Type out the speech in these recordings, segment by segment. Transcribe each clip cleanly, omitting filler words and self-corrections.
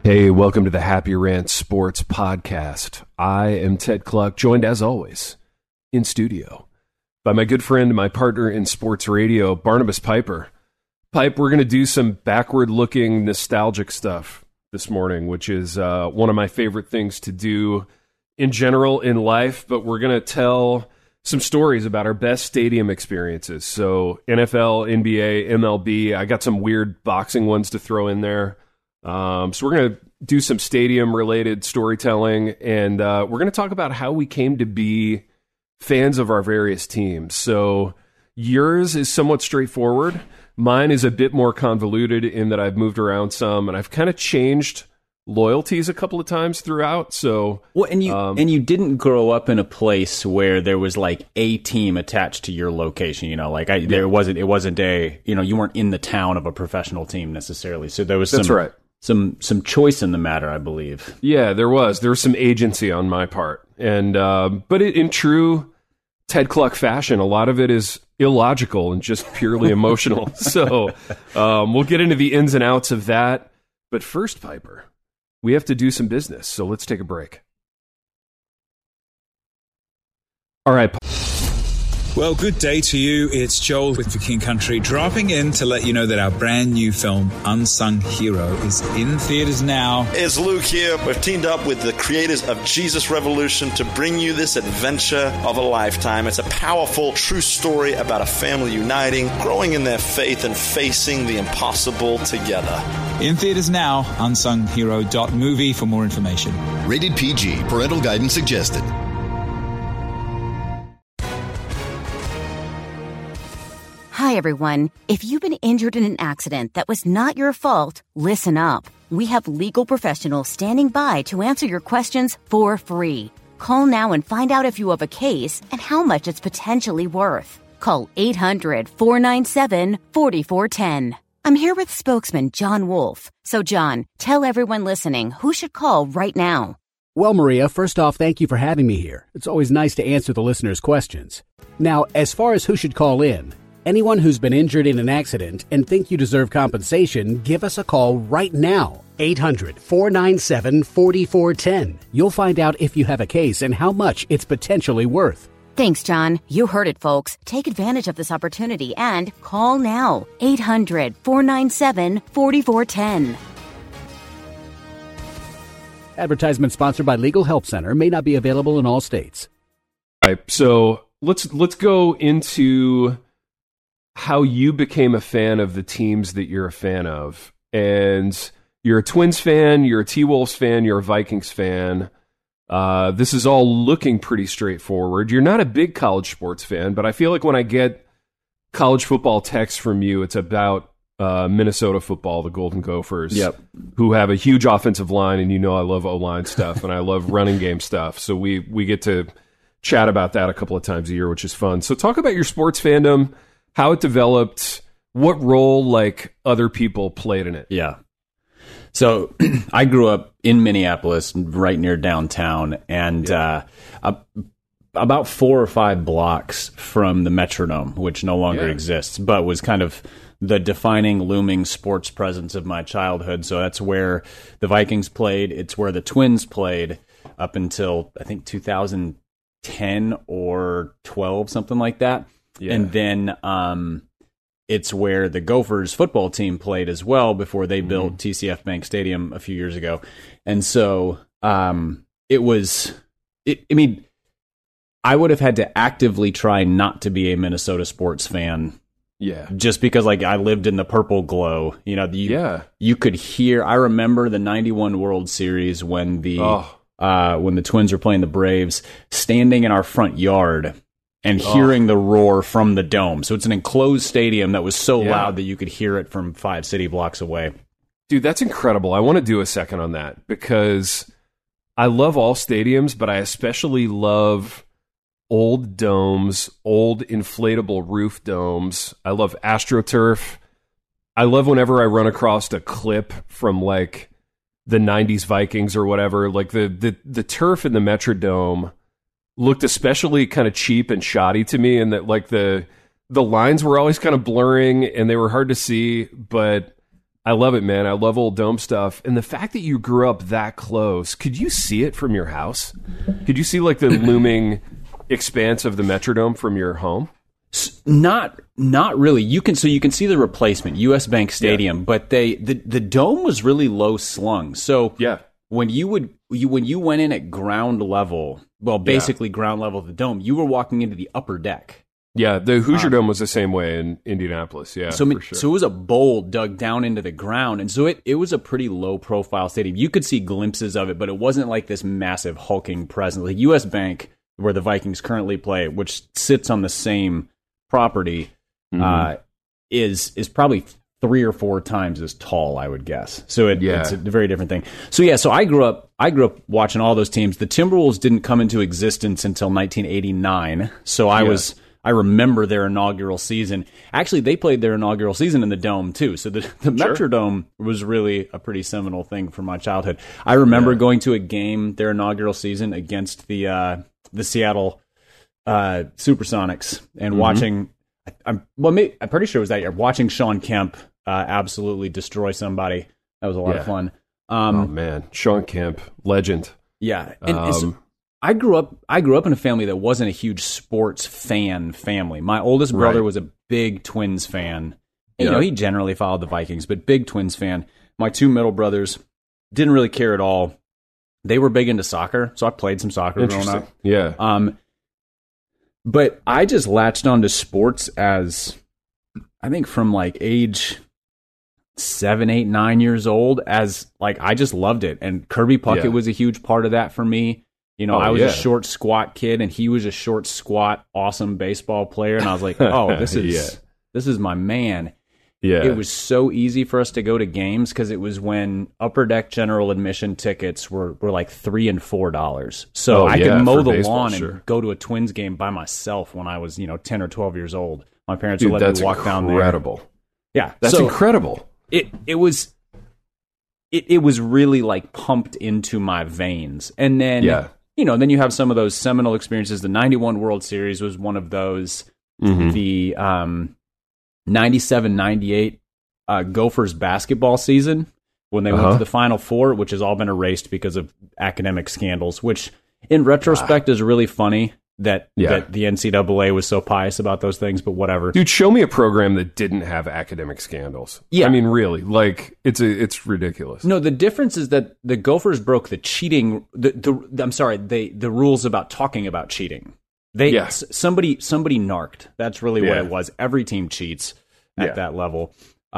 Hey, welcome to the Happy Rant Sports Podcast. I am Ted Cluck, joined as always in studio by my good friend, my partner in sports radio, Barnabas Piper. Pipe, we're going to do some backward-looking, nostalgic stuff this morning, which is one of my favorite things to do in general in life, but we're going to tell some stories about our best stadium experiences. So NFL, NBA, MLB, I got some weird boxing ones to throw in there. So we're going to do some stadium-related storytelling, and we're going to talk about how we came to be fans of our various teams. So yours is somewhat straightforward. Mine is a bit more convoluted in that I've moved around some, and I've kind of changed loyalties a couple of times throughout. So, well, and you didn't grow up in a place where there was like a team attached to your location. You know, like it wasn't a, you know, you weren't in the town of a professional team necessarily. So there was some choice in the matter, I believe. Yeah, there was some agency on my part, and but in true Ted Cluck fashion, a lot of it is illogical and just purely emotional. So we'll get into the ins and outs of that. But first, Piper, we have to do some business. So let's take a break. All right. Well, good day to you. It's Joel with The King Country, dropping in to let you know that our brand new film, Unsung Hero, is in theaters now. It's Luke here. We've teamed up with the creators of Jesus Revolution to bring you this adventure of a lifetime. It's a powerful, true story about a family uniting, growing in their faith, and facing the impossible together. In theaters now, unsunghero.movie for more information. Rated PG. Parental guidance suggested. Hi, everyone. If you've been injured in an accident that was not your fault, listen up. We have legal professionals standing by to answer your questions for free. Call now and find out if you have a case and how much it's potentially worth. Call 800-497-4410. I'm here with spokesman John Wolf. So, John, tell everyone listening who should call right now. Well, Maria, first off, thank you for having me here. It's always nice to answer the listeners' questions. Now, as far as who should call in, anyone who's been injured in an accident and think you deserve compensation, give us a call right now. 800-497-4410. You'll find out if you have a case and how much it's potentially worth. Thanks, John. You heard it, folks. Take advantage of this opportunity and call now. 800-497-4410. Advertisement sponsored by Legal Help Center. May not be available in all states. All right, so let's go into how you became a fan of the teams that you're a fan of. And you're a Twins fan, you're a T-Wolves fan, you're a Vikings fan. This is all looking pretty straightforward. You're not a big college sports fan, but I feel like when I get college football texts from you, it's about Minnesota football, the Golden Gophers, who have a huge offensive line, and you know I love O-line stuff, and I love running game stuff. So we get to chat about that a couple of times a year, which is fun. So talk about your sports fandom, how it developed, what role like other people played in it. Yeah. So I grew up in Minneapolis, right near downtown, and about 4 or 5 blocks from the Metrodome, which no longer exists, but was kind of the defining, looming sports presence of my childhood. So that's where the Vikings played. It's where the Twins played up until, I think, 2010 or 12, something like that. Yeah. And then it's where the Gophers football team played as well before they built TCF Bank Stadium a few years ago. And so I would have had to actively try not to be a Minnesota sports fan. Yeah. Just because like I lived in the purple glow, you know, you could hear, I remember the 91 World Series when the Twins were playing the Braves, standing in our front yard and hearing the roar from the dome. So it's an enclosed stadium that was so loud that you could hear it from 5 city blocks away. Dude, that's incredible. I want to do a second on that because I love all stadiums, but I especially love old domes, old inflatable roof domes. I love AstroTurf. I love whenever I run across a clip from like the 90s Vikings or whatever, like the turf in the Metrodome looked especially kind of cheap and shoddy to me, and that like the lines were always kind of blurring and they were hard to see, but I love it, man. I love Old Dome stuff. And the fact that you grew up that close, could you see it from your house? Could you see like the looming expanse of the Metrodome from your home? Not really. You can see the replacement, US Bank Stadium, but the dome was really low slung. So when you went in at ground level, basically ground level of the dome, you were walking into the upper deck. Yeah, the Hoosier Dome was the same way in Indianapolis. Yeah, so for sure. So it was a bowl dug down into the ground, and so it was a pretty low profile stadium. You could see glimpses of it, but it wasn't like this massive hulking presence. Like US Bank, where the Vikings currently play, which sits on the same property, is probably 3 or 4 times as tall, I would guess. So it's a very different thing. So I grew up watching all those teams. The Timberwolves didn't come into existence until 1989. So I remember their inaugural season. Actually, they played their inaugural season in the Dome, too. So the Metrodome was really a pretty seminal thing for my childhood. I remember going to a game, their inaugural season, against the Seattle Supersonics and watching... I'm pretty sure it was that year. Watching Sean Kemp absolutely destroy somebody. That was a lot of fun. Oh, man. Sean Kemp, legend. Yeah. And so I grew up in a family that wasn't a huge sports fan family. My oldest brother was a big Twins fan. You know, he generally followed the Vikings, but big Twins fan. My 2 middle brothers didn't really care at all. They were big into soccer, so I played some soccer growing up. Yeah. But I just latched onto sports as, I think from like age 7, 8, 9 years old, as like I just loved it. And Kirby Puckett was a huge part of that for me. You know, I was a short, squat kid, and he was a short, squat, awesome baseball player. And I was like, oh, this is my man. Yeah. It was so easy for us to go to games because it was when upper deck general admission tickets were like $3 and $4. So I could mow the lawn and go to a Twins game by myself when I was, 10 or 12 years old. My parents would let me walk down there. Incredible. Yeah. That's incredible. It was really like pumped into my veins. And then then you have some of those seminal experiences. The 91 World Series was one of those. The 97-98 Gophers basketball season when they went to the Final Four, which has all been erased because of academic scandals, which in retrospect is really funny that the NCAA was so pious about those things, but whatever. Dude, show me a program that didn't have academic scandals. Yeah. I mean, really, like, it's ridiculous. No, the difference is that the Gophers broke the cheating, the rules about talking about cheating. Somebody narked. That's really what it was. Every team cheats at that level.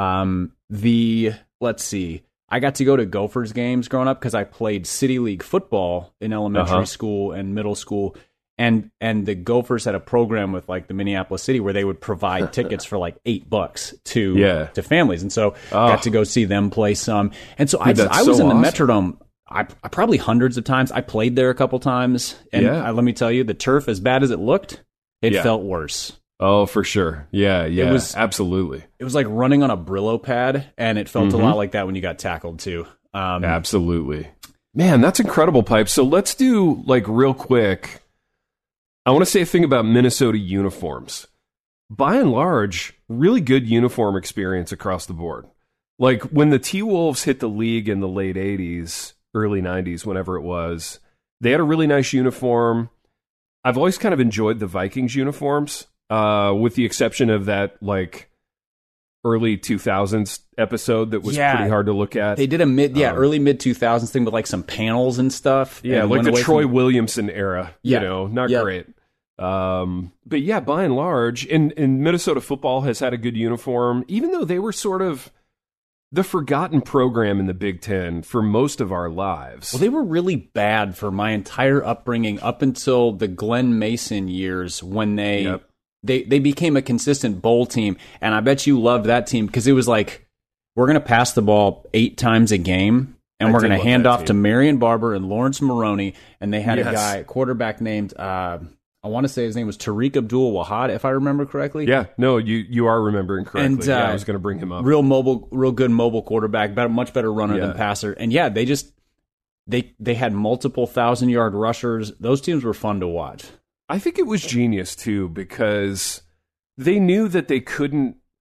Let's see. I got to go to Gophers games growing up because I played City League football in elementary school and middle school. And the Gophers had a program with like the Minneapolis City where they would provide tickets for like $8 to families. And so I got to go see them play some. And so I was in the Metrodome. I probably hundreds of times. I played there a couple times, and let me tell you, the turf, as bad as it looked, it felt worse. Oh, for sure. Yeah, it was, absolutely. It was like running on a Brillo pad, and it felt a lot like that when you got tackled, too. Absolutely. Man, that's incredible, Pipe. So let's do, like, real quick, I want to say a thing about Minnesota uniforms. By and large, really good uniform experience across the board. Like, when the T-Wolves hit the league in the late 80s, early 90s, whenever it was, they had a really nice uniform. I've always kind of enjoyed the Vikings uniforms, with the exception of that, like, early 2000s episode that was pretty hard to look at. They did a early mid-2000s thing with, like, some panels and stuff. Yeah, like the Troy Williamson era, not great. But yeah, by and large, and Minnesota football has had a good uniform, even though they were sort of the forgotten program in the Big Ten for most of our lives. Well, they were really bad for my entire upbringing up until the Glenn Mason years when they became a consistent bowl team. And I bet you loved that team because it was like, we're going to pass the ball 8 times a game, and we're going to hand off to Marion Barber and Lawrence Maroney. And they had a quarterback named... I want to say his name was Tariq Abdul-Wahad, if I remember correctly. Yeah, no, you are remembering correctly. And, I was going to bring him up. Real good mobile quarterback, much better runner than passer. And yeah, they had multiple 1,000-yard rushers. Those teams were fun to watch. I think it was genius too because they knew that they couldn't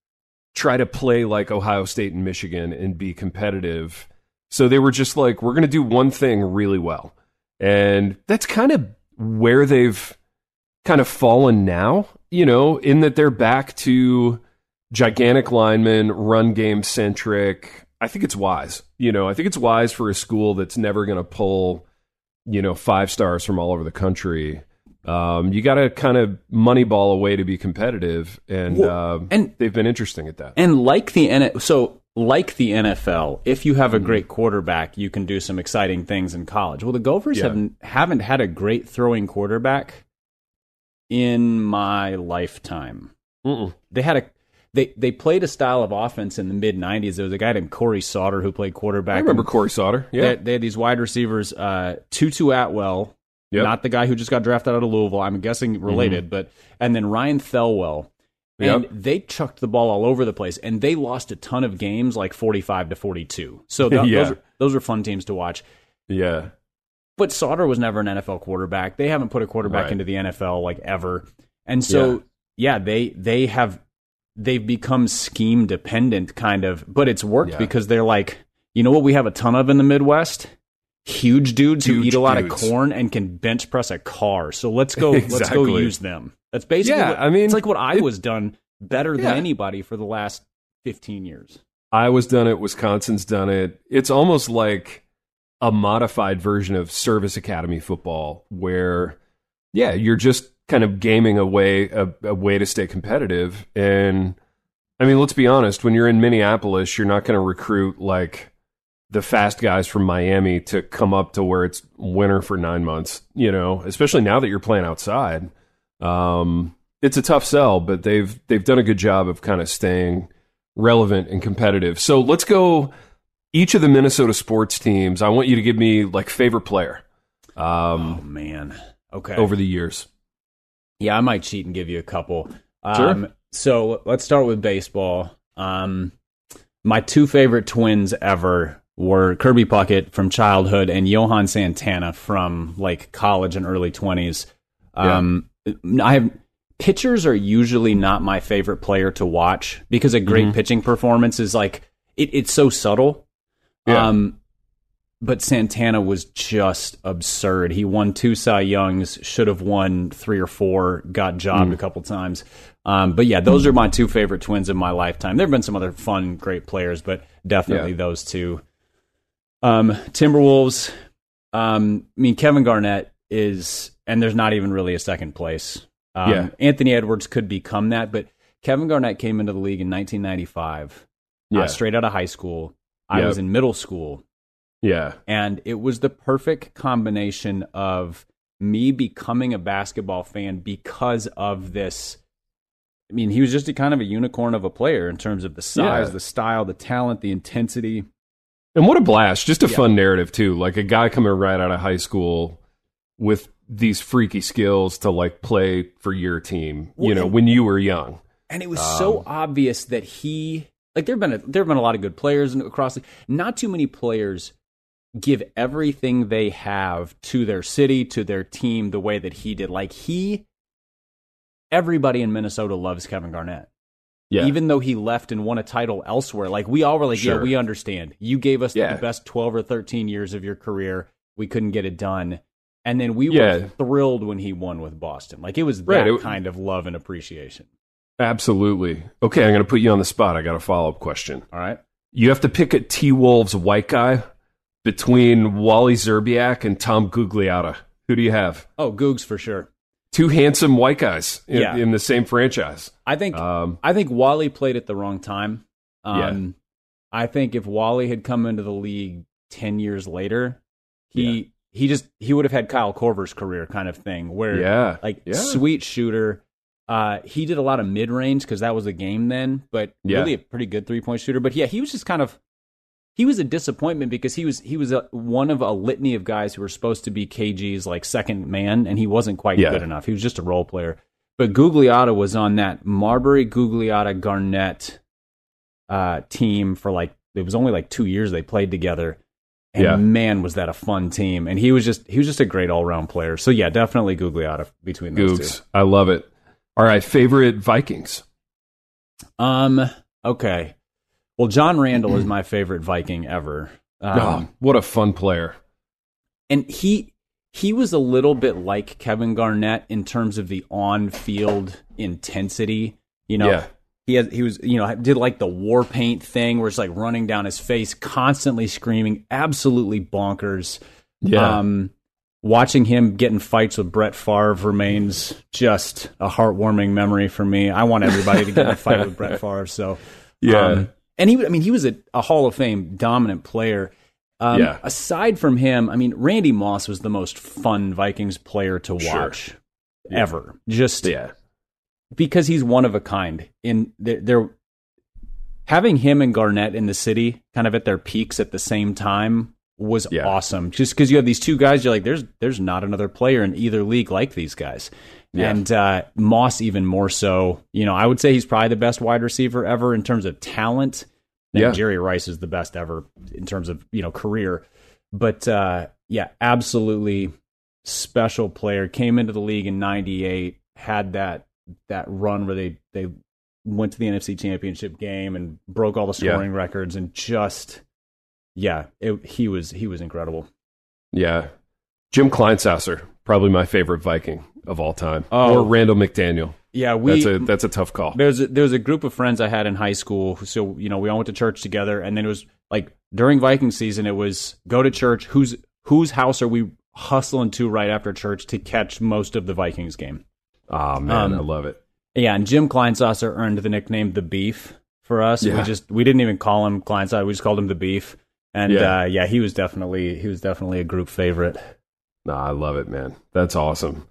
try to play like Ohio State and Michigan and be competitive. So they were just like, we're going to do one thing really well. And that's kind of where they've kind of fallen now, in that they're back to gigantic linemen, run game centric. I think it's wise. I think it's wise for a school that's never going to pull, 5 stars from all over the country. You got to kind of moneyball away to be competitive, and they've been interesting at that. And like the NFL, if you have a great quarterback, you can do some exciting things in college. Well, the Gophers haven't had a great throwing quarterback in my lifetime. They had They played a style of offense in the mid-'90s. There was a guy named Corey Sauter who played quarterback. I remember Corey Sauter. Yeah, they had these wide receivers, Tutu Atwell, not the guy who just got drafted out of Louisville. I'm guessing related, and then Ryan Thelwell. And they chucked the ball all over the place, and they lost a ton of games, like 45-42. So those are fun teams to watch. Yeah. But Sauter was never an NFL quarterback. They haven't put a quarterback into the NFL like ever. And so, they've become scheme dependent kind of, but it's worked because they're like, you know what we have a ton of in the Midwest? Huge dudes who eat a lot of corn and can bench press a car. So let's go use them. That's basically it's like what Iowa's done better than anybody for the last 15 years. Iowa's done it, Wisconsin's done it. It's almost like a modified version of service academy football where you're just kind of gaming a way to stay competitive. And I mean, let's be honest, when you're in Minneapolis, you're not going to recruit like the fast guys from Miami to come up to where it's winter for 9 months, especially now that you're playing outside. It's a tough sell, but they've done a good job of kind of staying relevant and competitive. So let's go each of the Minnesota sports teams. I want you to give me like favorite player. Okay. Over the years. Yeah, I might cheat and give you a couple. Sure. So let's start with baseball. My 2 favorite twins ever were Kirby Puckett from childhood and Johan Santana from like college and early 20s. Pitchers are usually not my favorite player to watch because a great pitching performance is like it's so subtle. But Santana was just absurd. He won 2 Cy Youngs, should have won 3 or 4, got jobbed a couple times. But yeah, those are my 2 favorite twins of my lifetime. There have been some other fun, great players, but definitely those 2. Timberwolves, Kevin Garnett is, and there's not even really a second place. Anthony Edwards could become that, but Kevin Garnett came into the league in 1995, straight out of high school. I was in middle school. Yeah. And it was the perfect combination of me becoming a basketball fan because of this. I mean, he was just a kind of a unicorn of a player in terms of the size, the style, the talent, the intensity. And what a blast. Just a fun narrative, too. Like a guy coming right out of high school with these freaky skills to like play for your team, when you were young. And it was so obvious that he, like there have been a lot of good players across not too many players give everything they have to their city, to their team, the way that he did. Like everybody in Minnesota loves Kevin Garnett. Yeah. Even though he left and won a title elsewhere. Like we all were like, yeah, we understand. You gave us the best 12 or 13 years of your career. We couldn't get it done. And then we were thrilled when he won with Boston. Like it was that kind of love and appreciation. Absolutely. Okay, I'm going to put you on the spot. I got a follow-up question. All right. You have to pick a T-Wolves white guy between Wally Szczerbiak and Tom Gugliotta. Who do you have? Oh, Googs for sure. 2 handsome white guys in the same franchise. I think Wally played at the wrong time. I think if Wally had come into the league 10 years later, he would have had Kyle Korver's career kind of thing where sweet shooter. He did a lot of mid-range because that was a game then, but really a pretty good 3-point shooter. But he was just kind of, he was a disappointment because he was one of a litany of guys who were supposed to be KG's like second man, and he wasn't quite good enough. He was just a role player. But Gugliotta was on that Marbury, Gugliotta, Garnett team for it was only 2 years they played together. And man, was that a fun team. And he was just a great all-around player. So yeah, definitely Gugliotta between those two. I love it. All right, favorite Vikings? Okay. Well, John Randall is my favorite Viking ever. What a fun player. And he was a little bit like Kevin Garnett in terms of the on-field intensity. You know, he was, you know, did like the war paint thing where it's like running down his face, constantly screaming, absolutely bonkers. Yeah. Watching him get in fights with Brett Favre remains just a heartwarming memory for me. I want everybody to get in a fight with Brett Favre. So, yeah. And he was a Hall of Fame dominant player. Aside from him, I mean, Randy Moss was the most fun Vikings player to watch ever. Just because he's one of a kind. In they're having him and Garnett in the city, kind of at their peaks at the same time, was awesome. Just because you have these two guys, you're like, there's not another player in either league like these guys. Yeah. And Moss even more so. You know, I would say he's probably the best wide receiver ever in terms of talent. And Jerry Rice is the best ever in terms of, you know, career. But absolutely special player. Came into the league in '98, had that run where they went to the NFC Championship game and broke all the scoring records, and just he was incredible. Yeah. Jim Kleinsasser, probably my favorite Viking of all time. Or Randall McDaniel. Yeah, that's a tough call. There was a group of friends I had in high school, so you know we all went to church together, and then it was like during Viking season, it was go to church. Whose house are we hustling to right after church to catch most of the Vikings game? Oh man, I love it. Yeah, and Jim Kleinsasser earned the nickname the Beef for us. Yeah. We didn't even call him Kleinsasser; we just called him the Beef. And he was definitely a group favorite. Nah, I love it, man. That's awesome.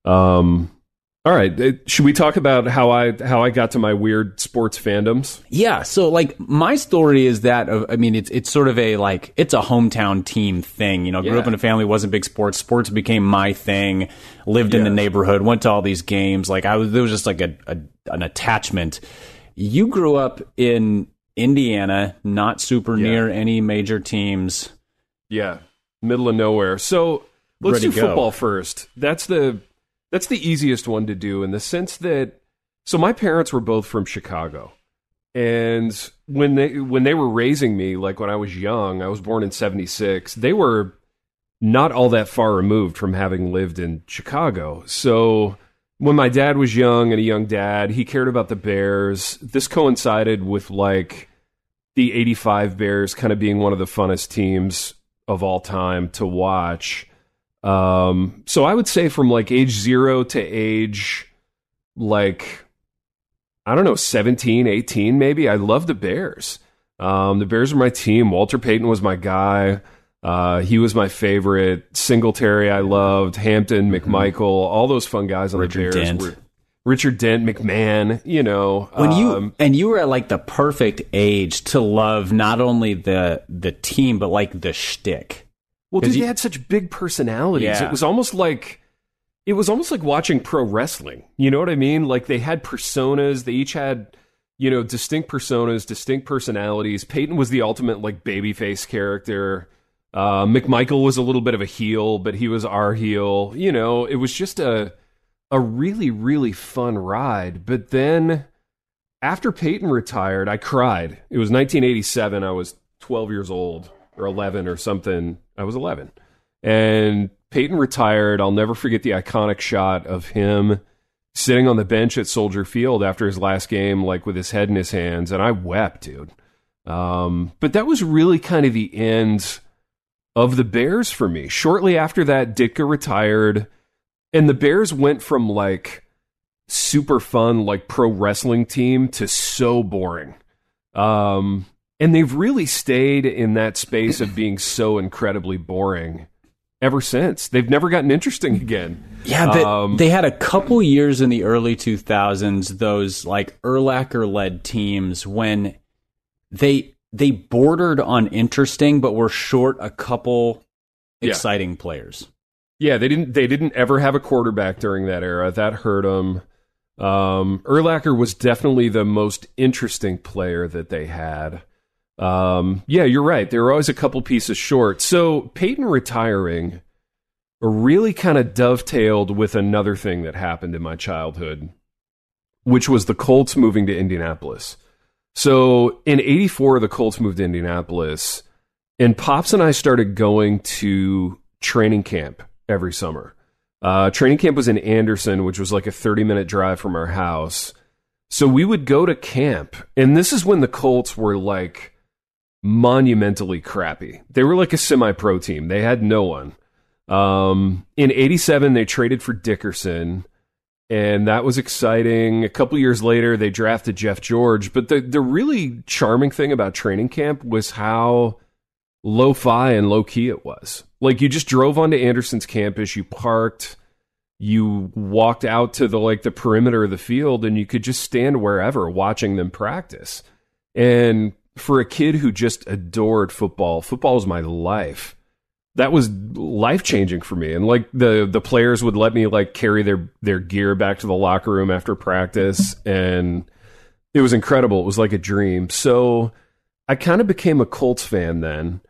All right, should we talk about how I got to my weird sports fandoms? Yeah, so like my story is that it's sort of it's a hometown team thing. You know, grew up in a family, wasn't big sports. Sports became my thing. Lived in the neighborhood, went to all these games. Like there was just like an attachment. You grew up in Indiana, not super near any major teams. Yeah, middle of nowhere. So let's do football first. That's the easiest one to do in the sense that, so my parents were both from Chicago. And when they were raising me, like when I was young, I was born in 1976, they were not all that far removed from having lived in Chicago. So when my dad was young and a young dad, he cared about the Bears. This coincided with like the 85 Bears kind of being one of the funnest teams of all time to watch. So I would say from like age 0 to age like, I don't know, 17, 18 maybe. I love the Bears. The Bears are my team. Walter Payton was my guy. He was my favorite. Singletary I loved. Hampton, McMichael, all those fun guys on Richard the Bears. Dent. Richard Dent, McMahon, you know. When you were at like the perfect age to love not only the team, but like the shtick. Well, dude, they had such big personalities. Yeah. It was almost like watching pro wrestling. You know what I mean? Like they had personas. They each had, you know, distinct personas, distinct personalities. Peyton was the ultimate like babyface character. McMichael was a little bit of a heel, but he was our heel. You know, it was just a really, really fun ride. But then after Peyton retired, I cried. It was 1987. I was 12 years old. Or 11 or something. I was 11. And Peyton retired. I'll never forget the iconic shot of him sitting on the bench at Soldier Field after his last game, like with his head in his hands. And I wept, dude. But that was really kind of the end of the Bears for me. Shortly after that, Ditka retired. And the Bears went from like super fun, like pro wrestling team to so boring. And they've really stayed in that space of being so incredibly boring ever since. They've never gotten interesting again. Yeah, they had a couple years in the early 2000s, those like Urlacher-led teams, when they bordered on interesting, but were short a couple exciting players. Yeah, they didn't ever have a quarterback during that era. That hurt them. Urlacher was definitely the most interesting player that they had. Yeah, you're right. There were always a couple pieces short. So Peyton retiring really kind of dovetailed with another thing that happened in my childhood, which was the Colts moving to Indianapolis. So in 84, the Colts moved to Indianapolis, and Pops and I started going to training camp every summer. Training camp was in Anderson, which was like a 30-minute drive from our house. So we would go to camp, and this is when the Colts were like monumentally crappy. They were like a semi-pro team. They had no one. In 87, they traded for Dickerson, and that was exciting. A couple years later, they drafted Jeff George. But the really charming thing about training camp was how lo-fi and low-key it was. Like, you just drove onto Anderson's campus, you parked, you walked out to the perimeter of the field, and you could just stand wherever watching them practice. And for a kid who just adored football was my life. That was life-changing for me. And the players would let me carry their gear back to the locker room after practice, and it was incredible. It was like a dream. So I kind of became a Colts fan then.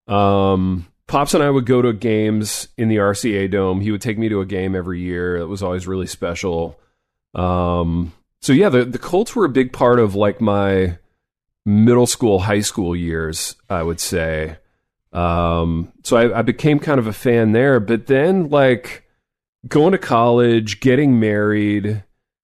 Pops and I would go to games in the RCA Dome. He would take me to a game every year. It was always really special. So yeah, the Colts were a big part of my middle school, high school years, I would say. So I became kind of a fan there, but then going to college, getting married,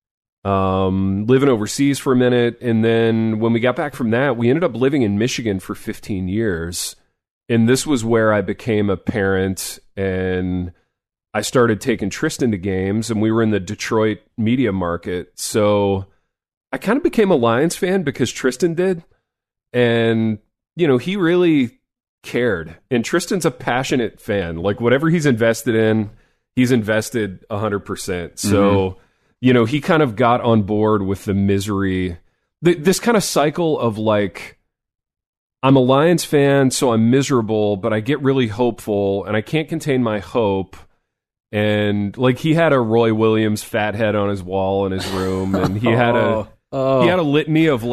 living overseas for a minute. And then when we got back from that, we ended up living in Michigan for 15 years. And this was where I became a parent, and I started taking Tristan to games, and we were in the Detroit media market. So I kind of became a Lions fan because Tristan did. And, he really cared. And Tristan's a passionate fan. Whatever he's invested in, he's invested 100%. So, he kind of got on board with the misery, this kind of cycle of I'm a Lions fan, so I'm miserable, but I get really hopeful, and I can't contain my hope. And he had a Roy Williams fat head on his wall in his room, and he had a litany of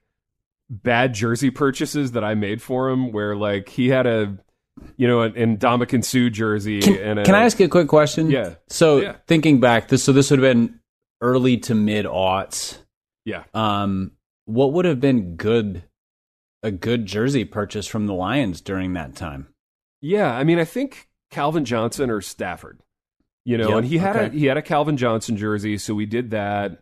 bad jersey purchases that I made for him, where he had an Ndamukong Suh jersey. Can I ask you a quick question? Yeah. So thinking back, this would have been early to mid aughts. Yeah. What would have been a good jersey purchase from the Lions during that time? Yeah, I mean, I think Calvin Johnson or Stafford, and he had a Calvin Johnson jersey, so we did that.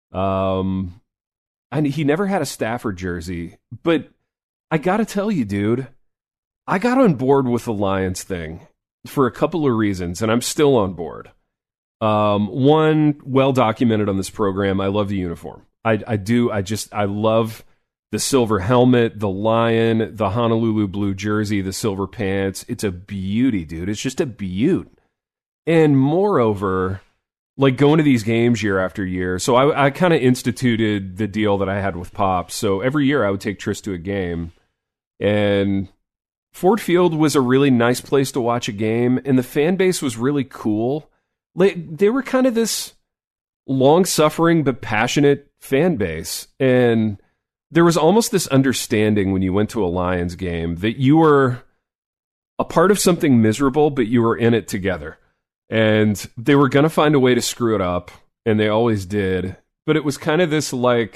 And he never had a Stafford jersey, but I got to tell you, dude, I got on board with the Lions thing for a couple of reasons, and I'm still on board. One, well documented on this program, I love the uniform. I do. I love the silver helmet, the lion, the Honolulu blue jersey, the silver pants. It's a beauty, dude. It's just a beaut. And moreover, going to these games year after year. So I kind of instituted the deal that I had with Pops. So every year I would take Tris to a game. And Ford Field was a really nice place to watch a game. And the fan base was really cool. They were kind of this long-suffering but passionate fan base. And there was almost this understanding when you went to a Lions game that you were a part of something miserable, but you were in it together. And they were going to find a way to screw it up, and they always did. But it was kind of this we're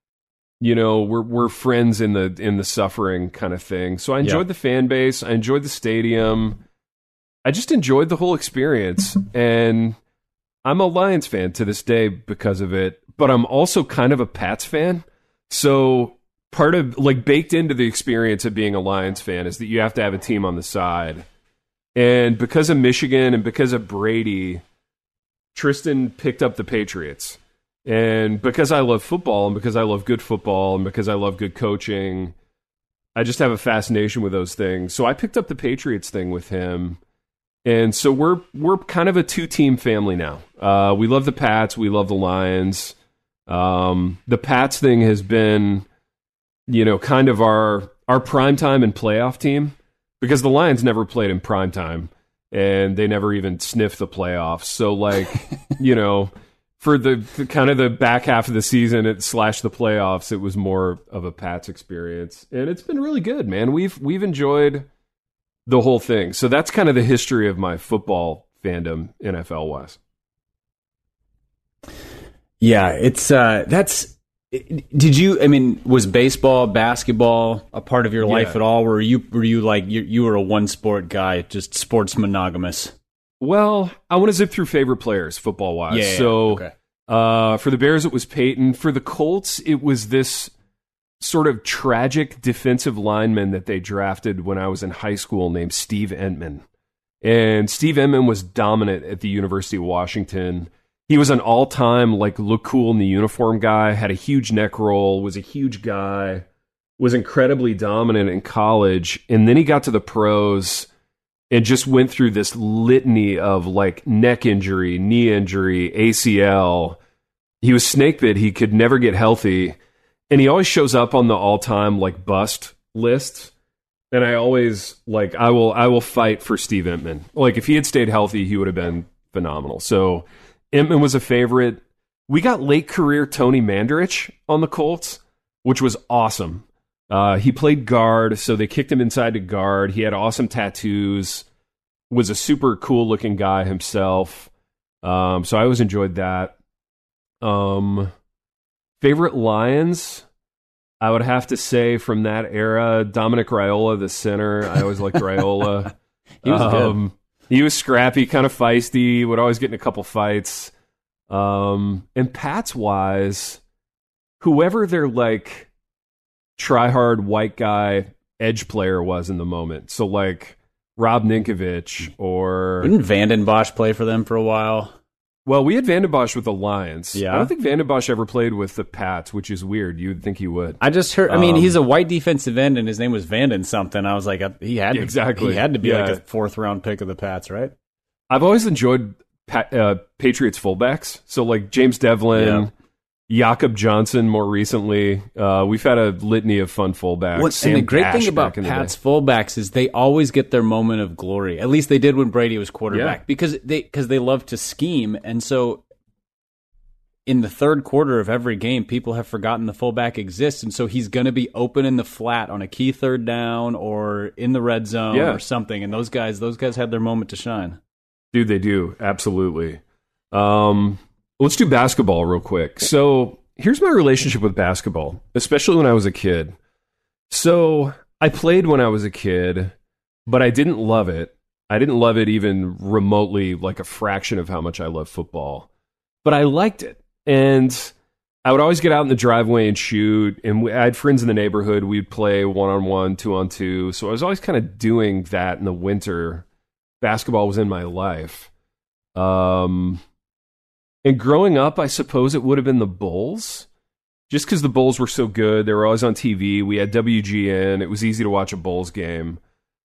friends in the suffering kind of thing. So I enjoyed the fan base. I enjoyed the stadium. I just enjoyed the whole experience. And I'm a Lions fan to this day because of it. But I'm also kind of a Pats fan. So part of baked into the experience of being a Lions fan is that you have to have a team on the side. And because of Michigan and because of Brady, Tristan picked up the Patriots. And because I love football and because I love good football and because I love good coaching, I just have a fascination with those things. So I picked up the Patriots thing with him. And so we're kind of a two-team family now. We love the Pats. We love the Lions. The Pats thing has been, kind of our primetime and playoff team. Because the Lions never played in primetime, and they never even sniffed the playoffs. So, for the kind of the back half of the season / the playoffs, it was more of a Pats experience, and it's been really good, man. We've enjoyed the whole thing. So that's kind of the history of my football fandom, NFL wise. Yeah, it's Did you? I mean, was baseball, basketball a part of your life at all? Were you like you were a one sport guy, just sports monogamous? Well, I want to zip through favorite players, football wise. Yeah, so, okay. For the Bears, it was Peyton. For the Colts, it was this sort of tragic defensive lineman that they drafted when I was in high school named Steve Entman. And Steve Entman was dominant at the University of Washington. He was an all-time, like, look cool in the uniform guy, had a huge neck roll, was a huge guy, was incredibly dominant in college, and then he got to the pros and just went through this litany of, like, neck injury, knee injury, ACL. He was snake bit. He could never get healthy, and he always shows up on the all-time, like, bust list. And I always, like, I will fight for Steve Entman. Like, if he had stayed healthy, he would have been phenomenal. So Entman was a favorite. We got late career Tony Mandarich on the Colts, which was awesome. He played guard, so they kicked him inside to guard. He had awesome tattoos, was a super cool looking guy himself. So I always enjoyed that. Favorite Lions, I would have to say from that era, Dominic Raiola, the center. I always liked Raiola. He was good. He was scrappy, kind of feisty, would always get in a couple fights. And Pats wise, whoever their like try-hard white guy edge player was in the moment. So like Rob Ninkovich or... Didn't Vanden Bosch play for them for a while? Well, we had Vanden Bosch with the Lions. Yeah. I don't think Vanden Bosch ever played with the Pats, which is weird. You would think he would. I just heard. I mean, he's a white defensive end, and his name was Vanden something. I was like, he had to, exactly. He had to be like a 4th round pick of the Pats, right? I've always enjoyed Patriots fullbacks. So like James Devlin, Jakob Johnson more recently. We've had a litany of fun fullbacks. And the great thing about Pats fullbacks is they always get their moment of glory. At least they did when Brady was quarterback, because they love to scheme. And so in the third quarter of every game, people have forgotten the fullback exists. And so he's going to be open in the flat on a key third down or in the red zone or something. And those guys had their moment to shine. Dude, they do. Absolutely. Let's do basketball real quick. So here's my relationship with basketball, especially when I was a kid. So I played when I was a kid, but I didn't love it. I didn't love it even remotely, like a fraction of how much I love football. But I liked it. And I would always get out in the driveway and shoot. And I had friends in the neighborhood. We'd play 1-on-1, 2-on-2. So I was always kind of doing that in the winter. Basketball was in my life. And growing up, I suppose it would have been the Bulls. Just because the Bulls were so good. They were always on TV. We had WGN. It was easy to watch a Bulls game.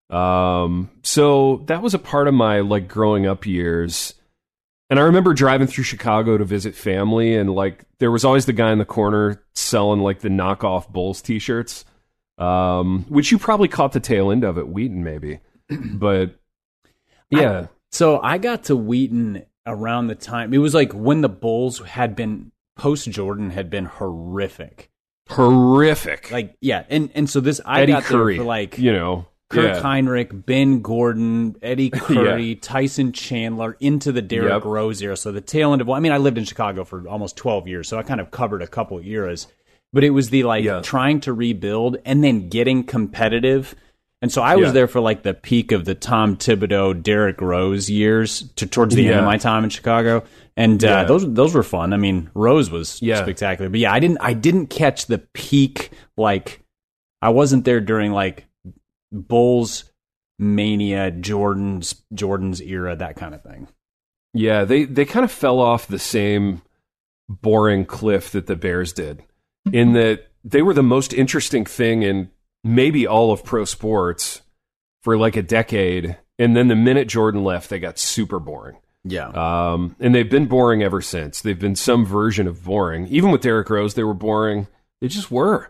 So that was a part of my like growing up years. And I remember driving through Chicago to visit family, and like there was always the guy in the corner selling like the knockoff Bulls t-shirts, which you probably caught the tail end of at Wheaton maybe. But yeah. So I got to Wheaton around the time, it was like when the Bulls had been, post-Jordan had been horrific. Like, yeah, and so this, I Eddie got Curry, there for like, you know, Kirk Heinrich, Ben Gordon, Eddie Curry, Tyson Chandler, into the Derrick Rose era. So the tail end of, well, I mean, I lived in Chicago for almost 12 years, so I kind of covered a couple eras. But it was the trying to rebuild and then getting competitive. And so I was there for like the peak of the Tom Thibodeau, Derrick Rose years towards the end of my time in Chicago. And those were fun. I mean, Rose was spectacular. But yeah, I didn't catch the peak. Like, I wasn't there during like Bulls mania, Jordan's era, that kind of thing. Yeah, they kind of fell off the same boring cliff that the Bears did, in that they were the most interesting thing in maybe all of pro sports for like a decade, and then the minute Jordan left, they got super boring. Yeah. And they've been boring ever since. They've been some version of boring. Even with Derrick Rose, they were boring. They just were.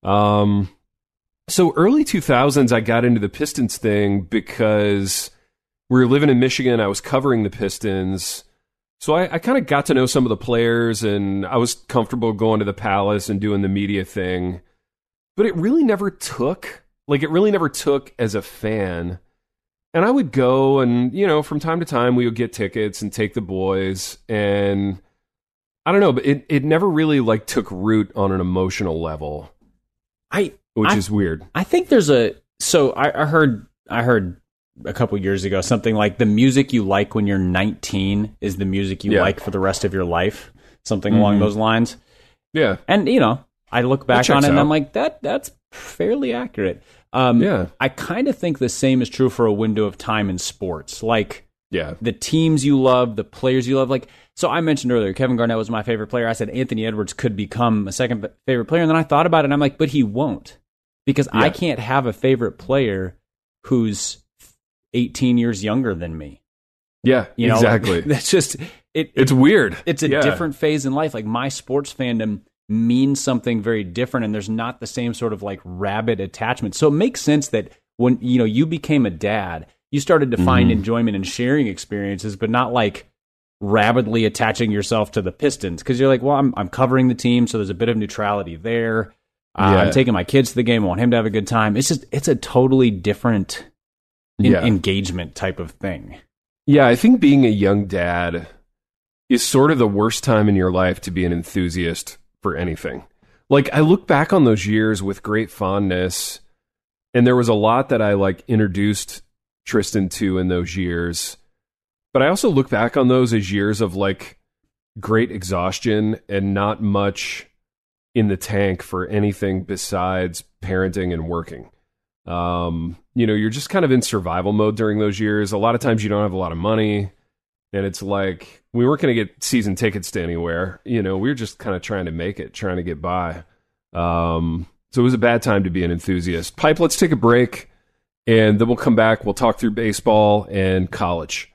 So early 2000s, I got into the Pistons thing because we were living in Michigan. I was covering the Pistons. So I kind of got to know some of the players, and I was comfortable going to the Palace and doing the media thing. But it really never took. Like, it really never took as a fan. And I would go and, you know, from time to time we would get tickets and take the boys. And I don't know, but it never really like took root on an emotional level, which is weird. I think there's I heard a couple years ago something like the music you like when you're 19 is the music you like for the rest of your life, something along those lines. Yeah. And I look back on it and I'm like, that's fairly accurate. I kind of think the same is true for a window of time in sports. Like, the teams you love, the players you love. Like, so I mentioned earlier, Kevin Garnett was my favorite player. I said Anthony Edwards could become a second favorite player. And then I thought about it and I'm like, but he won't. Because I can't have a favorite player who's 18 years younger than me. Yeah, exactly. That's just... It's weird. It's a different phase in life. Like, my sports fandom means something very different, and there's not the same sort of like rabid attachment. So it makes sense that when you became a dad, you started to find enjoyment in sharing experiences, but not like rabidly attaching yourself to the Pistons, because you're like, well, I'm covering the team, so there's a bit of neutrality there. I'm taking my kids to the game. I want him to have a good time. It's a totally different engagement type of thing. Yeah, I think being a young dad is sort of the worst time in your life to be an enthusiast for anything. Like, I look back on those years with great fondness, and there was a lot that I like introduced Tristan to in those years. But I also look back on those as years of like great exhaustion and not much in the tank for anything besides parenting and working. You're just kind of in survival mode during those years. A lot of times you don't have a lot of money, and it's like we weren't going to get season tickets to anywhere. We were just kind of trying to make it, trying to get by. So it was a bad time to be an enthusiast. Pipe, let's take a break, and then we'll come back. We'll talk through baseball and college.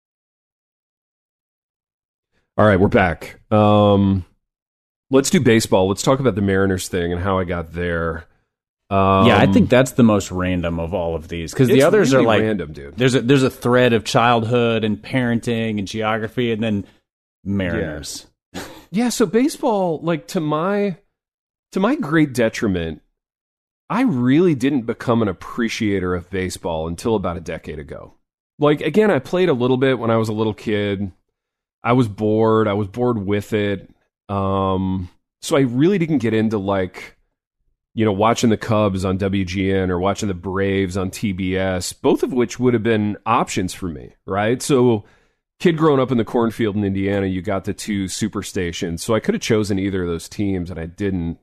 All right, we're back. Let's do baseball. Let's talk about the Mariners thing and how I got there. I think that's the most random of all of these, because the others really are like random, dude. There's a thread of childhood and parenting and geography, and then Mariners. Yeah, so baseball, like to my great detriment, I really didn't become an appreciator of baseball until about a decade ago. Like, again, I played a little bit when I was a little kid. I was bored. I was bored with it. So I really didn't get into like, watching the Cubs on WGN or watching the Braves on TBS, both of which would have been options for me, right? So kid growing up in the cornfield in Indiana, you got the two super stations. So I could have chosen either of those teams, and I didn't.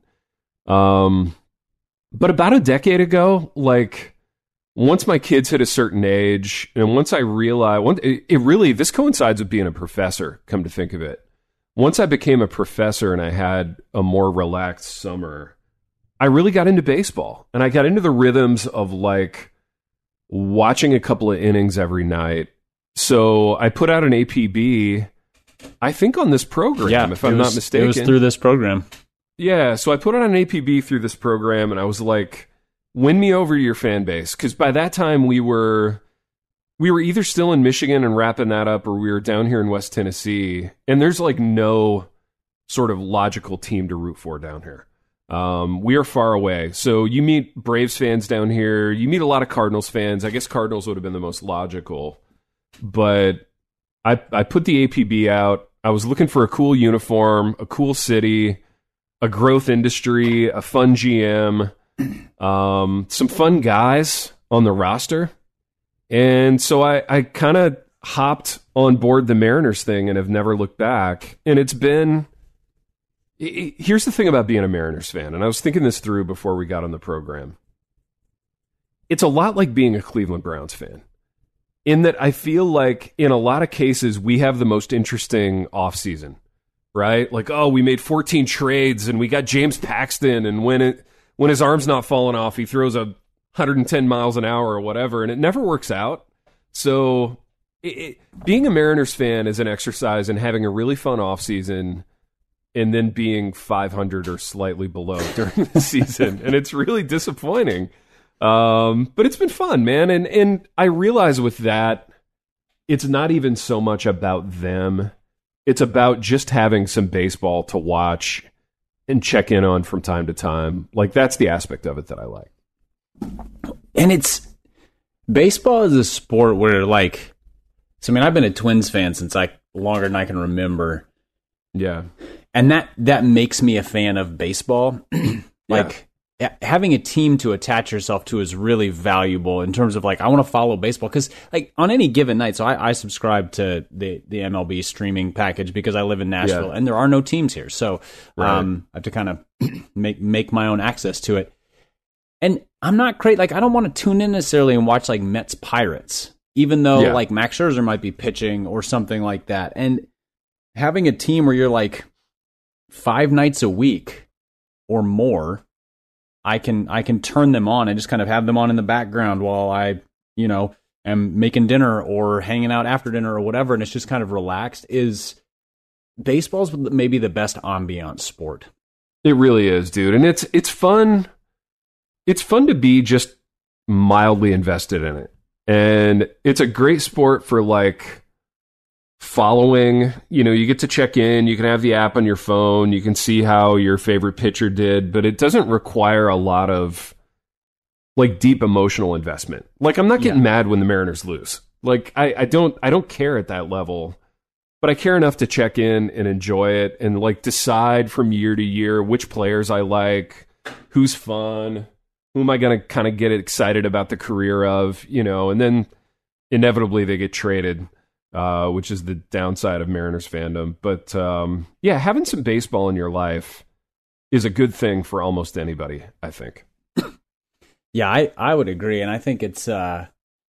But about a decade ago, like once my kids hit a certain age, and once I realized, this coincides with being a professor, come to think of it. Once I became a professor and I had a more relaxed summer, I really got into baseball, and I got into the rhythms of like watching a couple of innings every night. So I put out an APB, I think on this program, if I'm not mistaken. It was through this program. Yeah, so I put out an APB through this program, and I was like, win me over to your fan base. Because by that time, we were either still in Michigan and wrapping that up, or we were down here in West Tennessee. And there's like no sort of logical team to root for down here. We are far away. So you meet Braves fans down here. You meet a lot of Cardinals fans. I guess Cardinals would have been the most logical. But I put the APB out. I was looking for a cool uniform, a cool city, a growth industry, a fun GM, some fun guys on the roster. And so I kind of hopped on board the Mariners thing and have never looked back. And it's been... Here's the thing about being a Mariners fan, and I was thinking this through before we got on the program. It's a lot like being a Cleveland Browns fan, in that I feel like in a lot of cases we have the most interesting offseason, right? Like, oh, we made 14 trades and we got James Paxton, and when his arm's not falling off, he throws 110 miles an hour or whatever, and it never works out. So being a Mariners fan is an exercise in having a really fun offseason and then being 500 or slightly below during the season. And it's really disappointing. But it's been fun, man. And I realize with that, it's not even so much about them. It's about just having some baseball to watch and check in on from time to time. Like, that's the aspect of it that I like. And baseball is a sport where, like, I've been a Twins fan since longer than I can remember. Yeah. And that makes me a fan of baseball. Having a team to attach yourself to is really valuable in terms of like, I want to follow baseball because like on any given night. So I subscribe to the MLB streaming package because I live in Nashville and there are no teams here. So I have to kind of make my own access to it. And I'm not great. Like, I don't want to tune in necessarily and watch like Mets Pirates, even though like Max Scherzer might be pitching or something like that. And having a team where you're like 5 nights a week or more, I can turn them on and just kind of have them on in the background while I, am making dinner or hanging out after dinner or whatever. And it's just kind of relaxed. Baseball's maybe the best ambiance sport. It really is, dude. And it's fun. It's fun to be just mildly invested in it. And it's a great sport for like following, you get to check in, you can have the app on your phone, you can see how your favorite pitcher did, but it doesn't require a lot of like deep emotional investment. Like I'm not getting mad when the Mariners lose. Like I don't care at that level, but I care enough to check in and enjoy it and like decide from year to year which players I like, who's fun, who am I going to kind of get excited about the career of, and then inevitably they get traded, which is the downside of Mariners fandom. But having some baseball in your life is a good thing for almost anybody, I think. Yeah, I would agree. And I think it's, I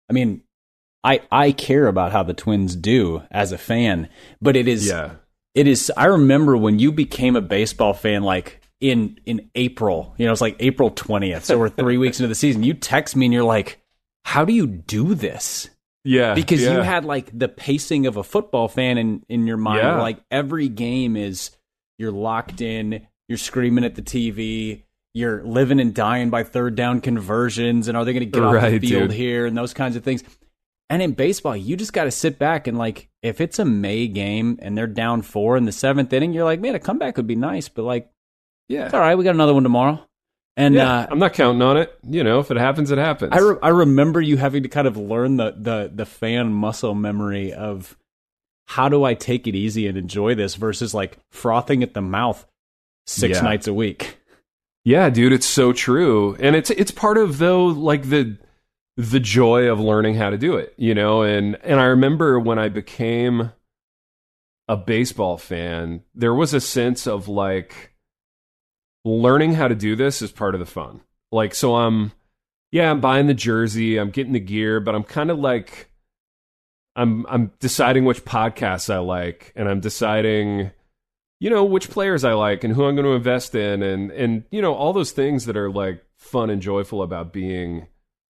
care about how the Twins do as a fan, but it is, I remember when you became a baseball fan, like, in April, it's like April 20th. So we're 3 weeks into the season. You text me and you're like, how do you do this? Yeah. Because you had like the pacing of a football fan in your mind. Yeah. Like every game you're locked in, you're screaming at the TV, you're living and dying by third down conversions. And are they going to get off the field here and those kinds of things. And in baseball, you just got to sit back and like, if it's a May game and they're down 4 in the 7th inning, you're like, man, a comeback would be nice. But like, it's all right. We got another one tomorrow. And I'm not counting on it. If it happens, it happens. I remember you having to kind of learn the fan muscle memory of how do I take it easy and enjoy this versus like frothing at the mouth 6 nights a week. Yeah, dude, it's so true. And it's part of though like the joy of learning how to do it, and I remember when I became a baseball fan, there was a sense of like learning how to do this is part of the fun. Like, so I'm buying the jersey, I'm getting the gear, but I'm kind of like, I'm deciding which podcasts I like, and I'm deciding, which players I like and who I'm going to invest in, and all those things that are like fun and joyful about being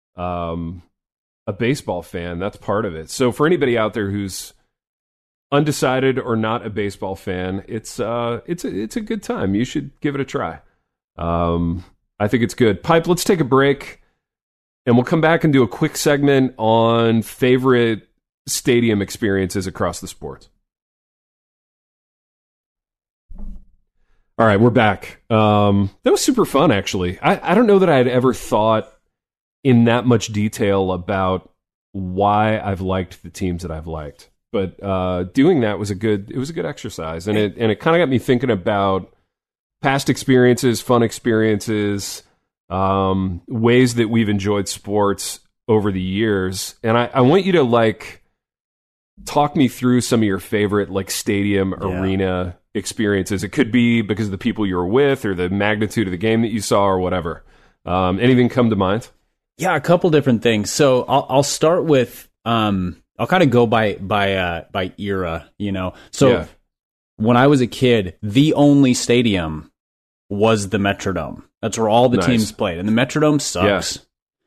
a baseball fan. That's part of it. So for anybody out there who's undecided or not a baseball fan, it's a good time. You should give it a try. I think it's good. Pipe, let's take a break, and we'll come back and do a quick segment on favorite stadium experiences across the sports. All right, we're back. That was super fun, actually. I don't know that I had ever thought in that much detail about why I've liked the teams that I've liked. But doing that was a good exercise, and it kind of got me thinking about past experiences, fun experiences, ways that we've enjoyed sports over the years. And I want you to like talk me through some of your favorite like stadium arena experiences. It could be because of the people you were with or the magnitude of the game that you saw or whatever. Anything come to mind? Yeah, a couple different things. So I'll start with I'll kind of go by era, So when I was a kid, the only stadium was the Metrodome. That's where all the teams played, and the Metrodome sucks.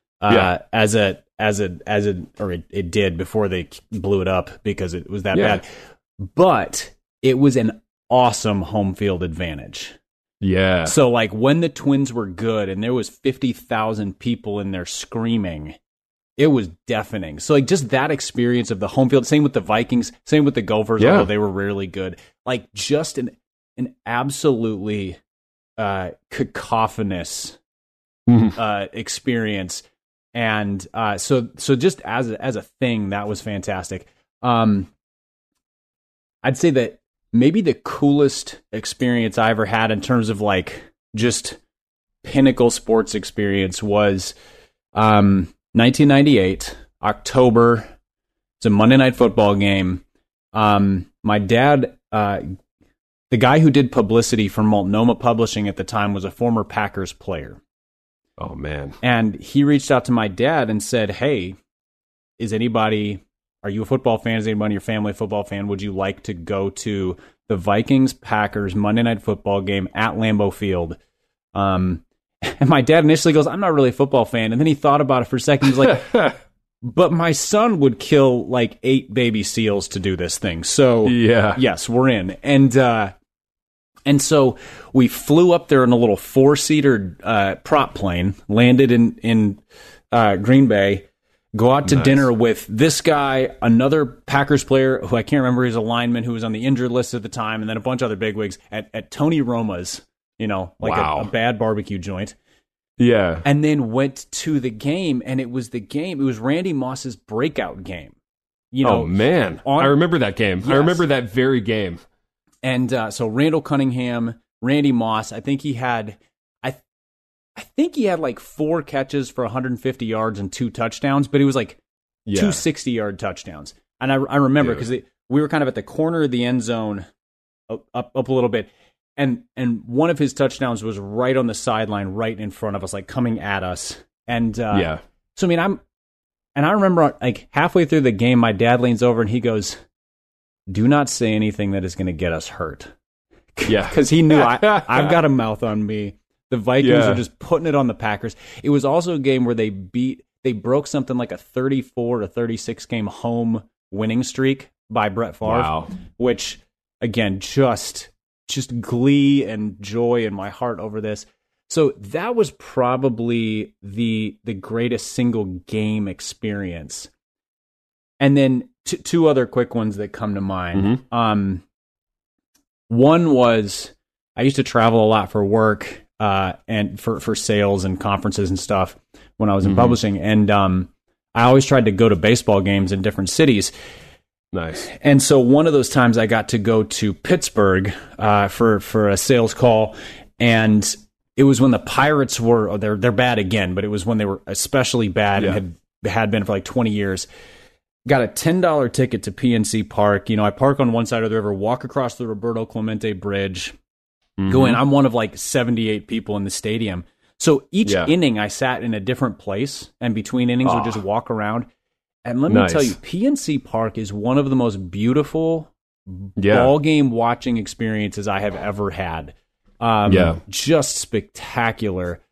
It did before they blew it up because it was that bad. But it was an awesome home field advantage. Yeah. So like when the Twins were good and there was 50,000 people in there screaming, it was deafening. So like just that experience of the home field, same with the Vikings, same with the Gophers, although they were really good. Like just an absolutely cacophonous experience. And so just as a thing, that was fantastic. I'd say that maybe the coolest experience I ever had in terms of like just pinnacle sports experience was 1998, October. It's a Monday Night Football game. My dad, the guy who did publicity for Multnomah Publishing at the time, was a former Packers player. Oh, man. And he reached out to my dad and said, hey, are you a football fan? Is anybody in your family a football fan? Would you like to go to the Vikings-Packers Monday Night Football game at Lambeau Field? And my dad initially goes, I'm not really a football fan. And then he thought about it for a second. He was like, but my son would kill like 8 baby seals to do this thing. So yes, we're in. And so we flew up there in a little 4-seater prop plane, landed in Green Bay, go out to dinner with this guy, another Packers player who I can't remember, he's a lineman who was on the injured list at the time, and then a bunch of other bigwigs at Tony Roma's, a bad barbecue joint. Yeah. And then went to the game, and it was Randy Moss's breakout game. Oh, man. I remember that game. Yes. I remember that very game. And so Randall Cunningham, Randy Moss, I think he had like 4 catches for 150 yards and 2 touchdowns, but it was like 2 60-yard touchdowns. And I remember because we were kind of at the corner of the end zone up a little bit. And one of his touchdowns was right on the sideline, right in front of us, like coming at us. And so I mean, I remember like halfway through the game, my dad leans over and he goes, "Do not say anything that is going to get us hurt." Yeah, because he knew I've got a mouth on me. The Vikings are just putting it on the Packers. It was also a game where they broke something like a 34 to 36 game home winning streak by Brett Favre, which again just glee and joy in my heart over this. So that was probably the greatest single game experience. And then two other quick ones that come to mind. Mm-hmm. One was I used to travel a lot for work and for sales and conferences and stuff when I was in publishing. And I always tried to go to baseball games in different cities. Nice. And so one of those times I got to go to Pittsburgh for a sales call, and it was when the Pirates were they're bad again, but it was when they were especially bad and had been for like 20 years. Got a $10 ticket to PNC Park. I park on one side of the river, walk across the Roberto Clemente Bridge, go in. I'm one of like 78 people in the stadium. So each inning I sat in a different place, and between innings would just walk around. And let me tell you, PNC Park is one of the most beautiful ball game watching experiences I have ever had. Just spectacular.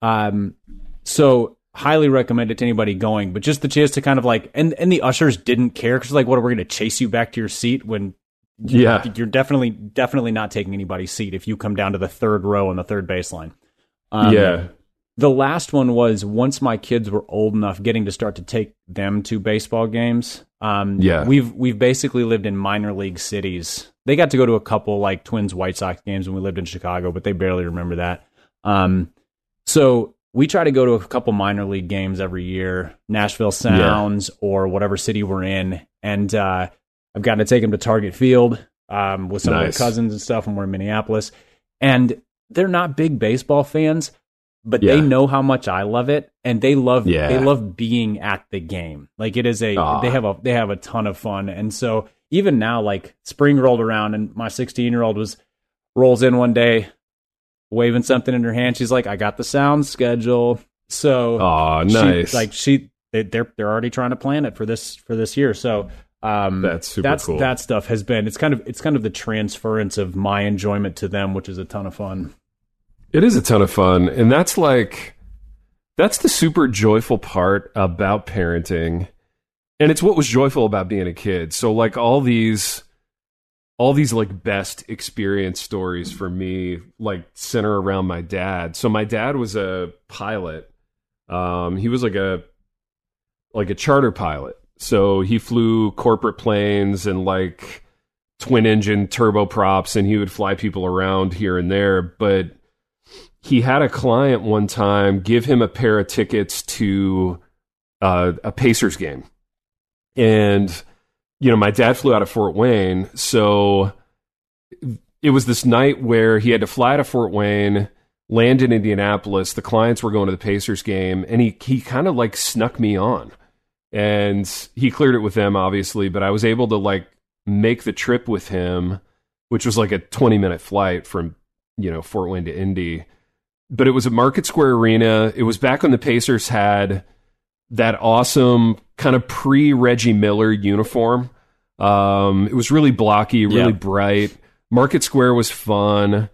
So highly recommend it to anybody going, but just the chance to kind of like, and the ushers didn't care because like, what, are we going to chase you back to your seat when you're definitely not taking anybody's seat if you come down to the third row on the third baseline. The last one was once my kids were old enough, getting to start to take them to baseball games. We've basically lived in minor league cities. They got to go to a couple like Twins White Sox games when we lived in Chicago, but they barely remember that. So we try to go to a couple minor league games every year, Nashville Sounds or whatever city we're in. And I've gotten to take them to Target Field with some of their cousins and stuff when we're in Minneapolis. And they're not big baseball fans, but they know how much I love it, and they love being at the game. Like it is they have a ton of fun. And so even now, like spring rolled around and my 16-year-old rolls in one day waving something in her hand. She's like, "I got the sound schedule." So nice. They're already trying to plan it for this year. So that's super cool. That stuff has been it's kind of the transference of my enjoyment to them, which is a ton of fun. It is a ton of fun, and that's the super joyful part about parenting, and it's what was joyful about being a kid. So like all these like best experience stories for me like center around my dad. So my dad was a pilot. He was like a charter pilot. So he flew corporate planes and like twin engine turboprops, and he would fly people around here and there, but he had a client one time give him a pair of tickets to a Pacers game. And, my dad flew out of Fort Wayne. So it was this night where he had to fly to Fort Wayne, land in Indianapolis. The clients were going to the Pacers game, and he kind of like snuck me on. And he cleared it with them, obviously, but I was able to like make the trip with him, which was like a 20-minute flight from, Fort Wayne to Indy. But it was at Market Square Arena. It was back when the Pacers had that awesome kind of pre-Reggie Miller uniform. It was really blocky, really bright. Market Square was fun.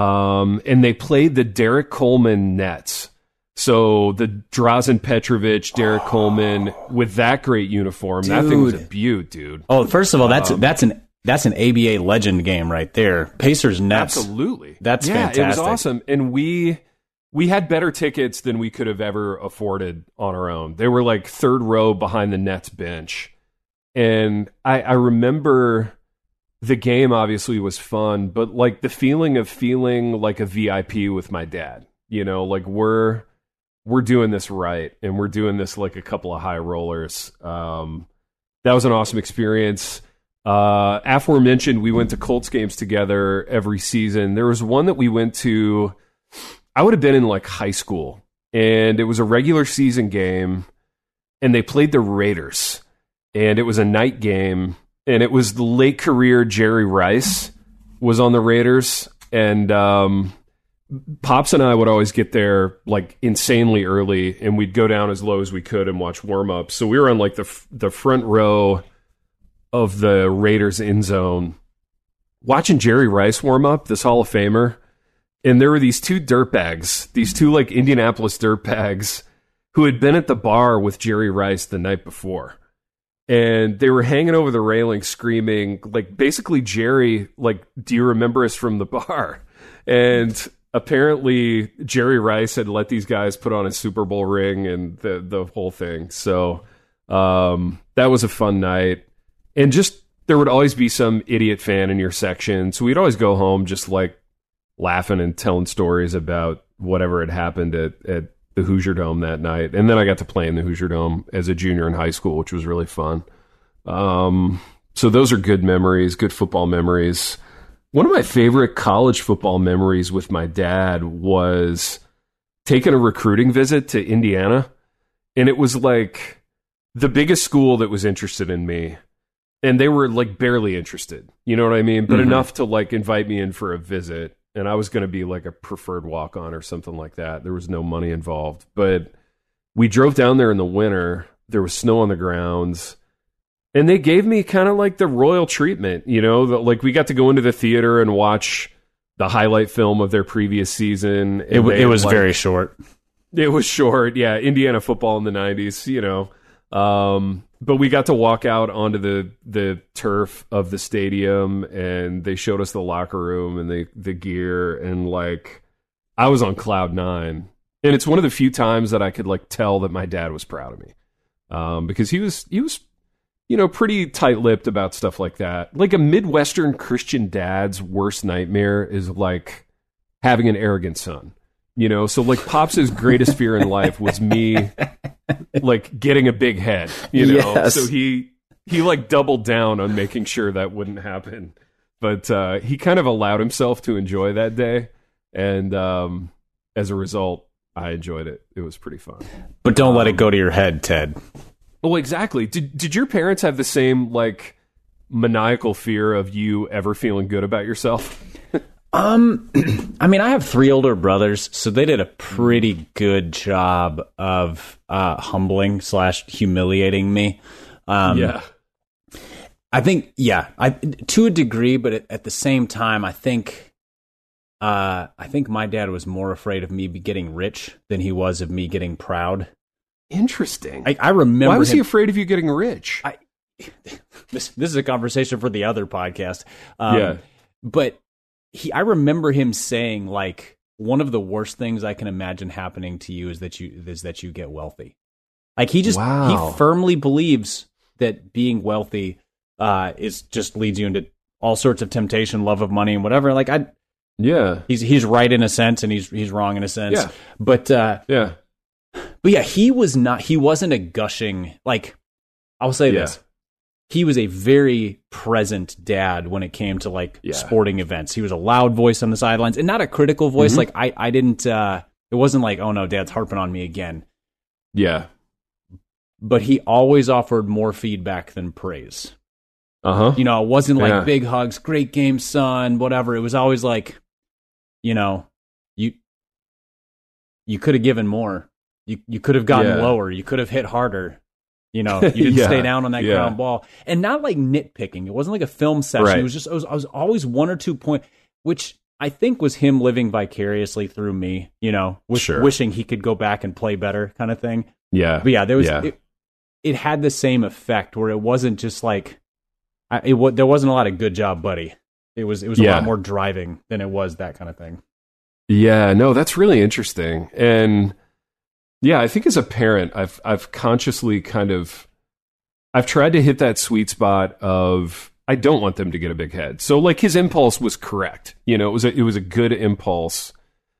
And they played the Derek Coleman Nets. So the Drazen Petrovic, Derek Coleman with that great uniform. Dude. That thing was a beaut, dude. Oh, first of all, that's an ABA legend game right there. Pacers Nets. Absolutely. That's fantastic. It was awesome. And we had better tickets than we could have ever afforded on our own. They were like third row behind the Nets bench. And I remember the game obviously was fun, but like the feeling of feeling like a VIP with my dad, like we're doing this right, and we're doing this like a couple of high rollers. That was an awesome experience. Aforementioned, we went to Colts games together every season. There was one that we went to, I would have been in like high school, and it was a regular season game, and they played the Raiders, and it was a night game, and it was the late career Jerry Rice was on the Raiders, and Pops and I would always get there like insanely early, and we'd go down as low as we could and watch warm-ups. So we were on like the front row of the Raiders end zone watching Jerry Rice warm up, this Hall of Famer. And there were these two dirtbags, these two like Indianapolis dirtbags who had been at the bar with Jerry Rice the night before. And they were hanging over the railing screaming, like, basically, Jerry, like, do you remember us from the bar? And apparently Jerry Rice had let these guys put on a Super Bowl ring and the whole thing. So that was a fun night. And just, there would always be some idiot fan in your section. So we'd always go home just like laughing and telling stories about whatever had happened at the Hoosier Dome that night. And then I got to play in the Hoosier Dome as a junior in high school, which was really fun. So those are good memories, good football memories. One of my favorite college football memories with my dad was taking a recruiting visit to Indiana. And it was like the biggest school that was interested in me. And they were like barely interested, you know what I mean? But enough to like invite me in for a visit. And I was going to be like a preferred walk-on or something like that. There was no money involved. But we drove down there in the winter. There was snow on the grounds. And they gave me kind of like the royal treatment, like we got to go into the theater and watch the highlight film of their previous season. It was like, very short. It was short. Yeah. Indiana football in the 90s, but we got to walk out onto the turf of the stadium, and they showed us the locker room and the gear, and like I was on cloud nine. And it's one of the few times that I could like tell that my dad was proud of me, because he was pretty tight-lipped about stuff like that. Like a Midwestern Christian dad's worst nightmare is like having an arrogant son. So like Pops' greatest fear in life was me like getting a big head, Yes. So he like doubled down on making sure that wouldn't happen. But he kind of allowed himself to enjoy that day. And as a result, I enjoyed it. It was pretty fun. But don't let it go to your head, Ted. Well, exactly. Did your parents have the same like maniacal fear of you ever feeling good about yourself? I mean, I have 3 older brothers, so they did a pretty good job of humbling / humiliating me. Yeah. I think, to a degree, but at the same time, I think my dad was more afraid of me getting rich than he was of me getting proud. Interesting. I remember. Why was he afraid of you getting rich? This is a conversation for the other podcast. Yeah. But I remember him saying, like, one of the worst things I can imagine happening to you is that you get wealthy. Like he firmly believes that being wealthy is just leads you into all sorts of temptation, love of money, and whatever. Like he's right in a sense, and he's wrong in a sense. Yeah. But yeah, he wasn't a gushing, like, I'll say this. he was a very present dad when it came to like sporting events. He was a loud voice on the sidelines, and not a critical voice. Like I didn't. It wasn't like, oh no, Dad's harping on me again. Yeah. But he always offered more feedback than praise. You know, it wasn't like big hugs, great game, son, whatever. It was always like, you know, you could have given more. You could have gotten lower. You could have hit harder. You know, you didn't stay down on that ground ball. And not like nitpicking. It wasn't like a film session. Right. It was just, I was always 1 or 2 points, which I think was him living vicariously through me, you know, wishing he could go back and play better kind of thing. Yeah. But yeah, there was, it had the same effect where it wasn't just like, there wasn't a lot of good job, buddy. It was a lot more driving than it was that kind of thing. Yeah, no, that's really interesting. And yeah, I think as a parent, I've consciously I've tried to hit that sweet spot of, I don't want them to get a big head. So like his impulse was correct. You know, it was a good impulse,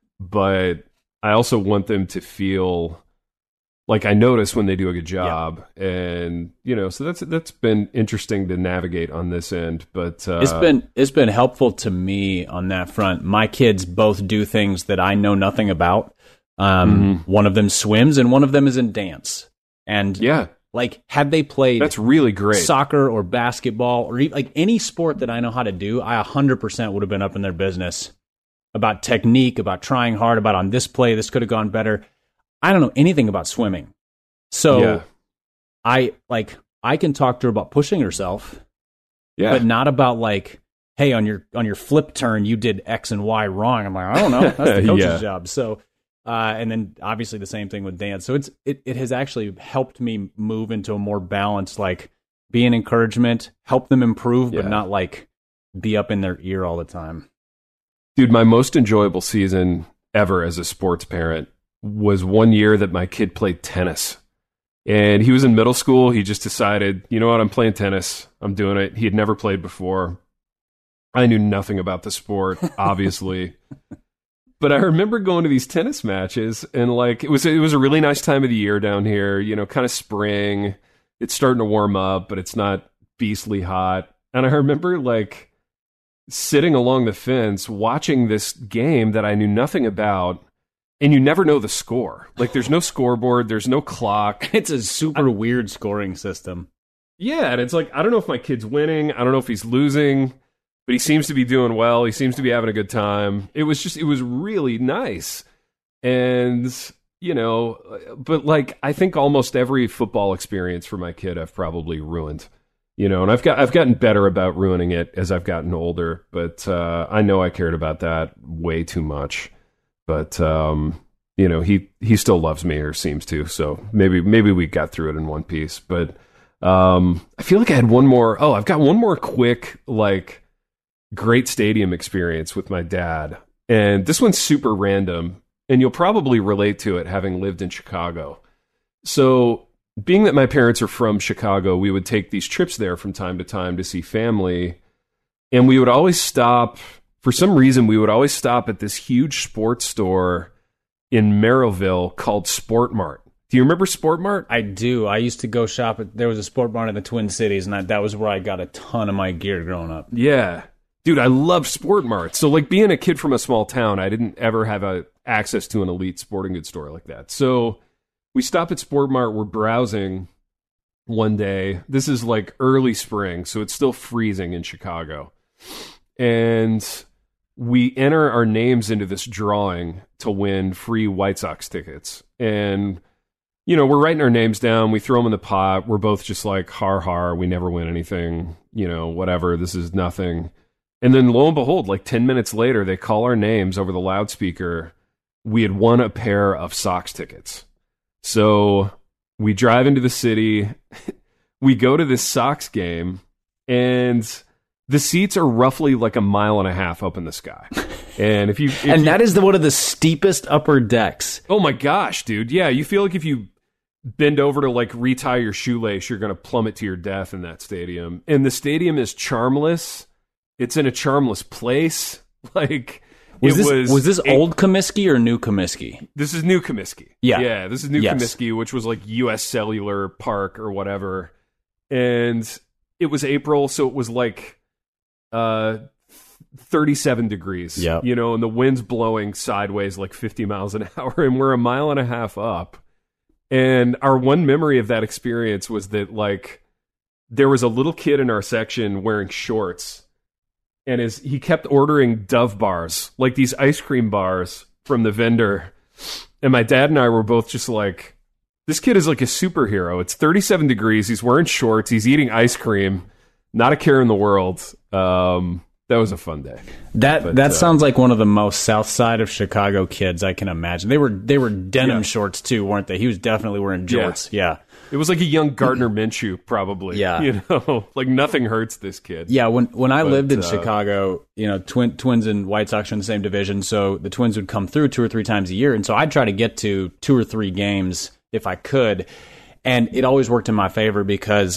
but I also want them to feel like I notice when they do a good job. And, you know, so that's been interesting to navigate on this end, but it's been helpful to me on that front. My kids both do things that I know nothing about. One of them swims and one of them is in dance. And like, had they played that's really great soccer or basketball or even, like any sport that I know how to do, I 100% would have been up in their business about technique, about trying hard, about on this play, this could have gone better. I don't know anything about swimming. So I can talk to her about pushing herself, but not about like, hey, on your flip turn, you did X and Y wrong. I'm like, I don't know. That's the coach's job. So, and then obviously the same thing with dance. So it has actually helped me move into a more balanced, like be an encouragement, help them improve, but not like be up in their ear all the time. Dude, my most enjoyable season ever as a sports parent was one year that my kid played tennis. And he was in middle school. He just decided, you know what, I'm playing tennis. I'm doing it. He had never played before. I knew nothing about the sport, obviously. But I remember going to these tennis matches, and like it was a really nice time of the year down here, you know, kind of spring. It's starting to warm up, but it's not beastly hot. And I remember like sitting along the fence watching this game that I knew nothing about. And you never know the score. Like, there's no scoreboard. There's no clock. It's a super weird scoring system. Yeah, and it's like, I don't know if my kid's winning. I don't know if he's losing. But he seems to be doing well. He seems to be having a good time. It was really nice. And, you know, but, like, I think almost every football experience for my kid I've probably ruined. You know, and I've gotten better about ruining it as I've gotten older. But I know I cared about that way too much. But, you know, he still loves me, or seems to. So maybe we got through it in one piece. But I feel like I had one more. Oh, I've got one more quick, like, great stadium experience with my dad. And this one's super random. And you'll probably relate to it having lived in Chicago. So being that my parents are from Chicago, we would take these trips there from time to time to see family. And we would always stop. For some reason, we would always stop at this huge sports store in Merrillville called Sport Mart. Do you remember Sport Mart? I do. I used to go shop there was a Sport Mart in the Twin Cities, and that was where I got a ton of my gear growing up. Yeah. Dude, I loved Sport Mart. So, like, being a kid from a small town, I didn't ever have access to an elite sporting goods store like that. So we stop at Sport Mart. We're browsing one day. This is, like, early spring, so it's still freezing in Chicago. And we enter our names into this drawing to win free White Sox tickets. And, you know, we're writing our names down. We throw them in the pot. We're both just like, har, we never win anything. You know, whatever. This is nothing. And then lo and behold, like 10 minutes later, they call our names over the loudspeaker. We had won a pair of Sox tickets. So we drive into the city. We go to this Sox game, and the seats are roughly like a mile and a half up in the sky. And that is one of the steepest upper decks. Oh my gosh, dude. Yeah, you feel like if you bend over to like retie your shoelace, you're going to plummet to your death in that stadium. And the stadium is charmless. It's in a charmless place. Like, was this old Comiskey or new Comiskey? This is new Comiskey. Yeah, this is new Comiskey, which was like U.S. Cellular Park or whatever. And it was April, so it was like 37 degrees, Yep. you know, and the wind's blowing sideways like 50 miles an hour, and we're a mile and a half up. And our one memory of that experience was that, like, there was a little kid in our section wearing shorts, and he kept ordering Dove bars, like these ice cream bars from the vendor. And my dad and I were both just like, this kid is like a superhero. It's 37 degrees. He's wearing shorts. He's eating ice cream. Not a care in the world. That was a fun day. That sounds like one of the most South Side of Chicago kids I can imagine. They were denim shorts too, weren't they? He was definitely wearing jorts. Yeah. It was like a young Gardner Minshew, probably. Yeah. You know, like nothing hurts this kid. Yeah, when I lived in Chicago, you know, Twins and White Sox are in the same division, so the Twins would come through 2 or 3 times a year, and so I'd try to get to 2 or 3 games if I could, and it always worked in my favor because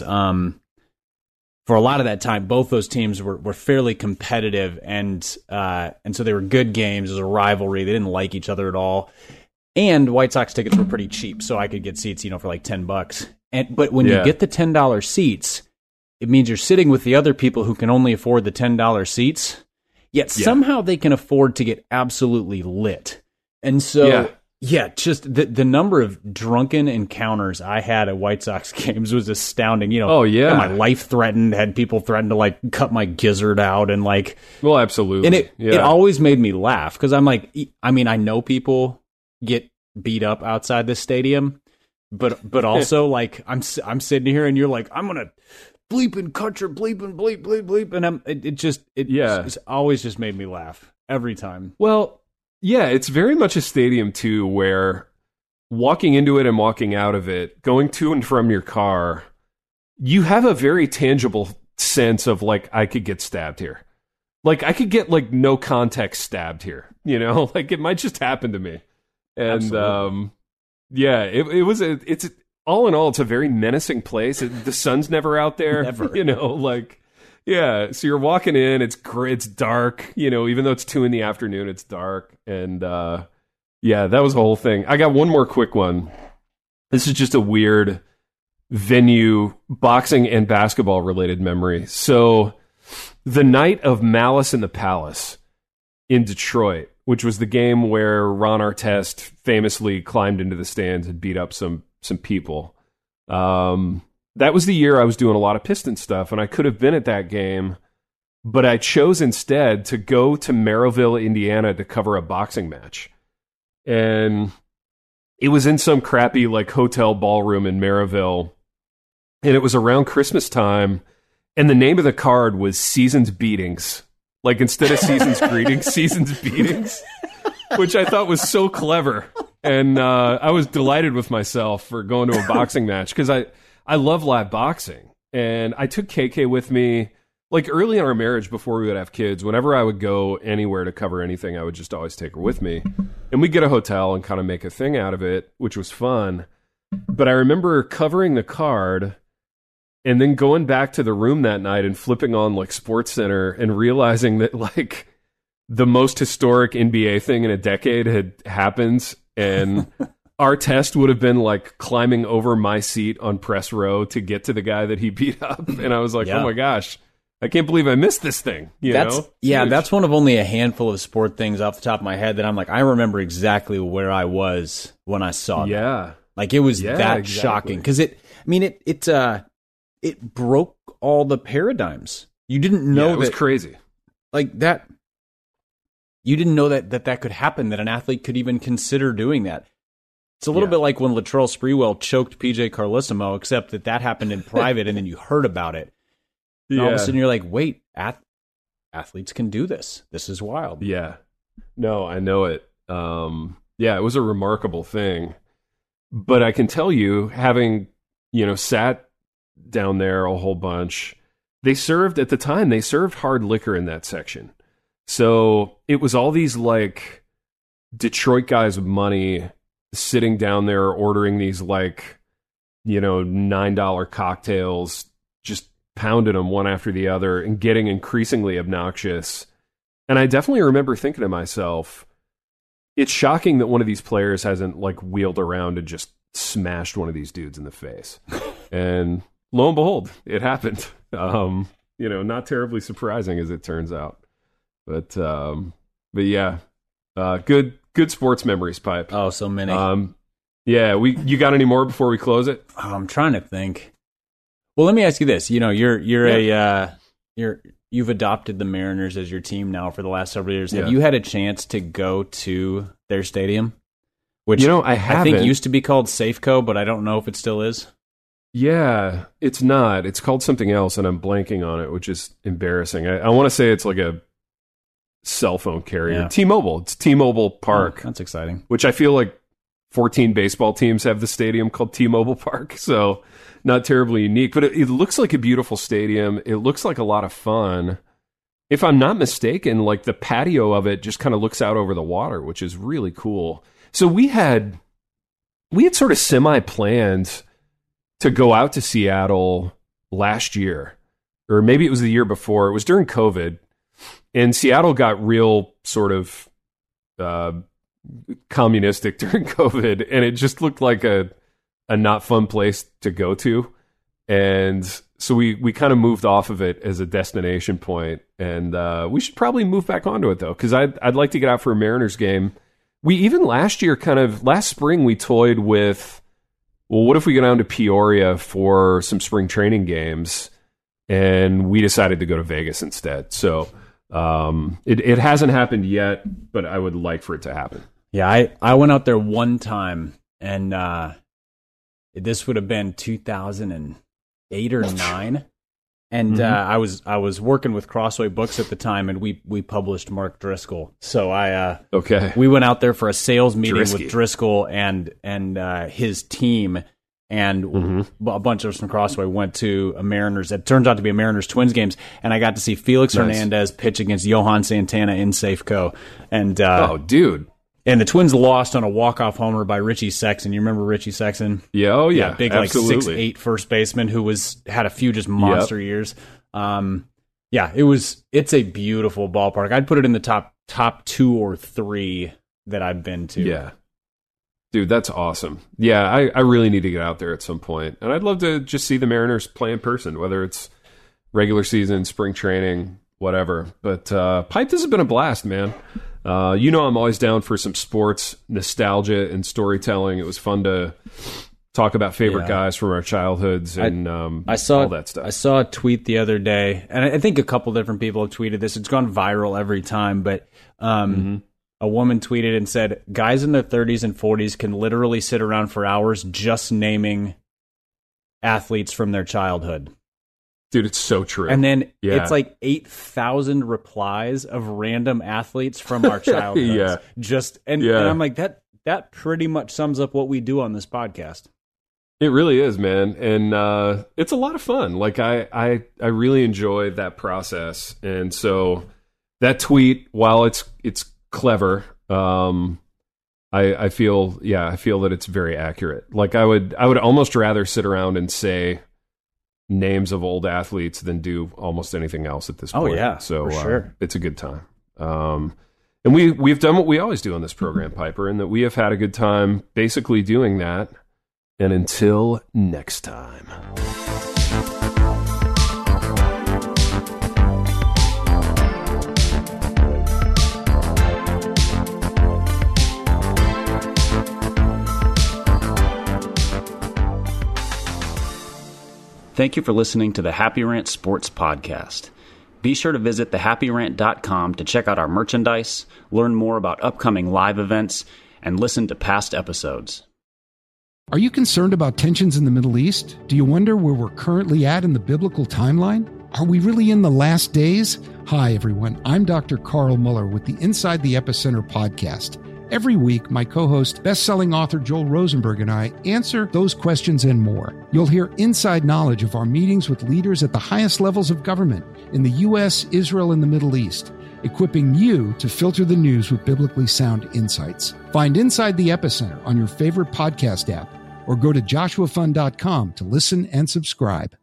for a lot of that time, both those teams were fairly competitive, and so they were good games. It was a rivalry. They didn't like each other at all. And White Sox tickets were pretty cheap, so I could get seats, you know, for like $10. But when you get the $10 seats, it means you're sitting with the other people who can only afford the $10 seats. Yet somehow they can afford to get absolutely lit. And so, just the number of drunken encounters I had at White Sox games was astounding. You know, my life threatened, had people threaten to like cut my gizzard out and like. Well, absolutely. And it always made me laugh because I'm like, I mean, I know people get beat up outside the stadium, but also like I'm sitting here and you're like, I'm gonna bleep and cut your bleep and bleep, and it's always just made me laugh every time. Well, yeah, it's very much a stadium too, where walking into it and walking out of it, going to and from your car, you have a very tangible sense of like, I could get stabbed here. Like I could get like no context stabbed here, you know, like it might just happen to me. And it's all in all, it's a very menacing place. The sun's never out there, never. You know, like, yeah. So you're walking in, it's dark, you know, even though it's 2 PM, it's dark. And that was the whole thing. I got one more quick one. This is just a weird venue, boxing and basketball related memory. So the night of Malice in the Palace in Detroit, which was the game where Ron Artest famously climbed into the stands and beat up some people. That was the year I was doing a lot of Piston stuff, and I could have been at that game, but I chose instead to go to Merrillville, Indiana to cover a boxing match. And it was in some crappy like hotel ballroom in Merrillville, and it was around Christmas time, and the name of the card was Season's Beatings. Like, instead of Season's Greetings, Season's Beatings, which I thought was so clever. And I was delighted with myself for going to a boxing match because I love live boxing. And I took KK with me, like, early in our marriage before we would have kids. Whenever I would go anywhere to cover anything, I would just always take her with me. And we'd get a hotel and kind of make a thing out of it, which was fun. But I remember covering the card and then going back to the room that night and flipping on like SportsCenter and realizing that like the most historic NBA thing in a decade had happened, and Artest would have been like climbing over my seat on press row to get to the guy that he beat up, and I was like, oh my gosh, I can't believe I missed this thing. That's one of only a handful of sport things off the top of my head that I'm like, I remember exactly where I was when I saw that. Like it was shocking because it broke all the paradigms. You didn't know it was crazy. Like that. You didn't know that could happen, that an athlete could even consider doing that. It's a little bit like when Latrell Sprewell choked PJ Carlesimo, except that happened in private and then you heard about it. And all of a sudden you're like, wait, athletes can do this. This is wild. Yeah. No, I know it. It was a remarkable thing. But I can tell you, having, you know, sat down there a whole bunch, they served hard liquor in that section. So it was all these like Detroit guys with money sitting down there ordering these like, you know, $9 cocktails, just pounding them one after the other and getting increasingly obnoxious. And I definitely remember thinking to myself, it's shocking that one of these players hasn't like wheeled around and just smashed one of these dudes in the face. And lo and behold, it happened. Not terribly surprising as it turns out. But yeah, good sports memories, Pipe. Oh, so many. Yeah, you got any more before we close it? Oh, I'm trying to think. Well, let me ask you this. You've adopted the Mariners as your team now for the last several years. Have you had a chance to go to their stadium? Which I haven't. I think used to be called Safeco, but I don't know if it still is. Yeah, it's not. It's called something else, and I'm blanking on it, which is embarrassing. I want to say it's like a cell phone carrier. Yeah. T-Mobile. It's T-Mobile Park. Oh, that's exciting. Which I feel like 14 baseball teams have the stadium called T-Mobile Park, so not terribly unique. But it looks like a beautiful stadium. It looks like a lot of fun. If I'm not mistaken, like the patio of it just kind of looks out over the water, which is really cool. So we had sort of semi-planned to go out to Seattle last year, or maybe it was the year before. It was during COVID, and Seattle got real sort of communistic during COVID, and it just looked like a not fun place to go to. And so we kind of moved off of it as a destination point, and we should probably move back onto it, though, because I'd like to get out for a Mariners game. We even last spring, we toyed with, well, what if we go down to Peoria for some spring training games? And we decided to go to Vegas instead. So it hasn't happened yet, but I would like for it to happen. Yeah, I went out there one time, and this would have been 2008 or 9. And I was working with Crossway Books at the time, and we published Mark Driscoll. So we went out there for a sales meeting with Driscoll and his team, and a bunch of us from Crossway went to a Mariners. It turns out to be a Mariners Twins games, and I got to see Felix Hernandez pitch against Johan Santana in Safeco. And oh, dude. And the Twins lost on a walk-off homer by Richie Sexson. You remember Richie Sexson? Yeah, oh yeah, big absolutely. Like 6'8" first baseman who had a few just monster years. It's a beautiful ballpark. I'd put it in the top 2 or 3 that I've been to. Yeah, dude, that's awesome. Yeah, I really need to get out there at some point, and I'd love to just see the Mariners play in person, whether it's regular season, spring training, whatever. But Pipe, this has been a blast, man. I'm always down for some sports nostalgia and storytelling. It was fun to talk about favorite guys from our childhoods and all that stuff. I saw a tweet the other day, and I think a couple different people have tweeted this. It's gone viral every time, but a woman tweeted and said, guys in their 30s and 40s can literally sit around for hours just naming athletes from their childhood. Dude, it's so true. And then it's like 8,000 replies of random athletes from our childhoods. And I'm like, that pretty much sums up what we do on this podcast. It really is, man. And it's a lot of fun. Like I really enjoy that process. And so that tweet, while it's clever, I feel that it's very accurate. Like I would almost rather sit around and say names of old athletes than do almost anything else at this point. Oh yeah, so for sure. It's a good time. And we've done what we always do on this program, Piper, and that we have had a good time basically doing that. And until next time. Thank you for listening to the Happy Rant Sports Podcast. Be sure to visit thehappyrant.com to check out our merchandise, learn more about upcoming live events, and listen to past episodes. Are you concerned about tensions in the Middle East? Do you wonder where we're currently at in the biblical timeline? Are we really in the last days? Hi, everyone. I'm Dr. Carl Muller with the Inside the Epicenter podcast. Every week, my co-host, best-selling author Joel Rosenberg and I answer those questions and more. You'll hear inside knowledge of our meetings with leaders at the highest levels of government in the U.S., Israel, and the Middle East, equipping you to filter the news with biblically sound insights. Find Inside the Epicenter on your favorite podcast app or go to joshuafund.com to listen and subscribe.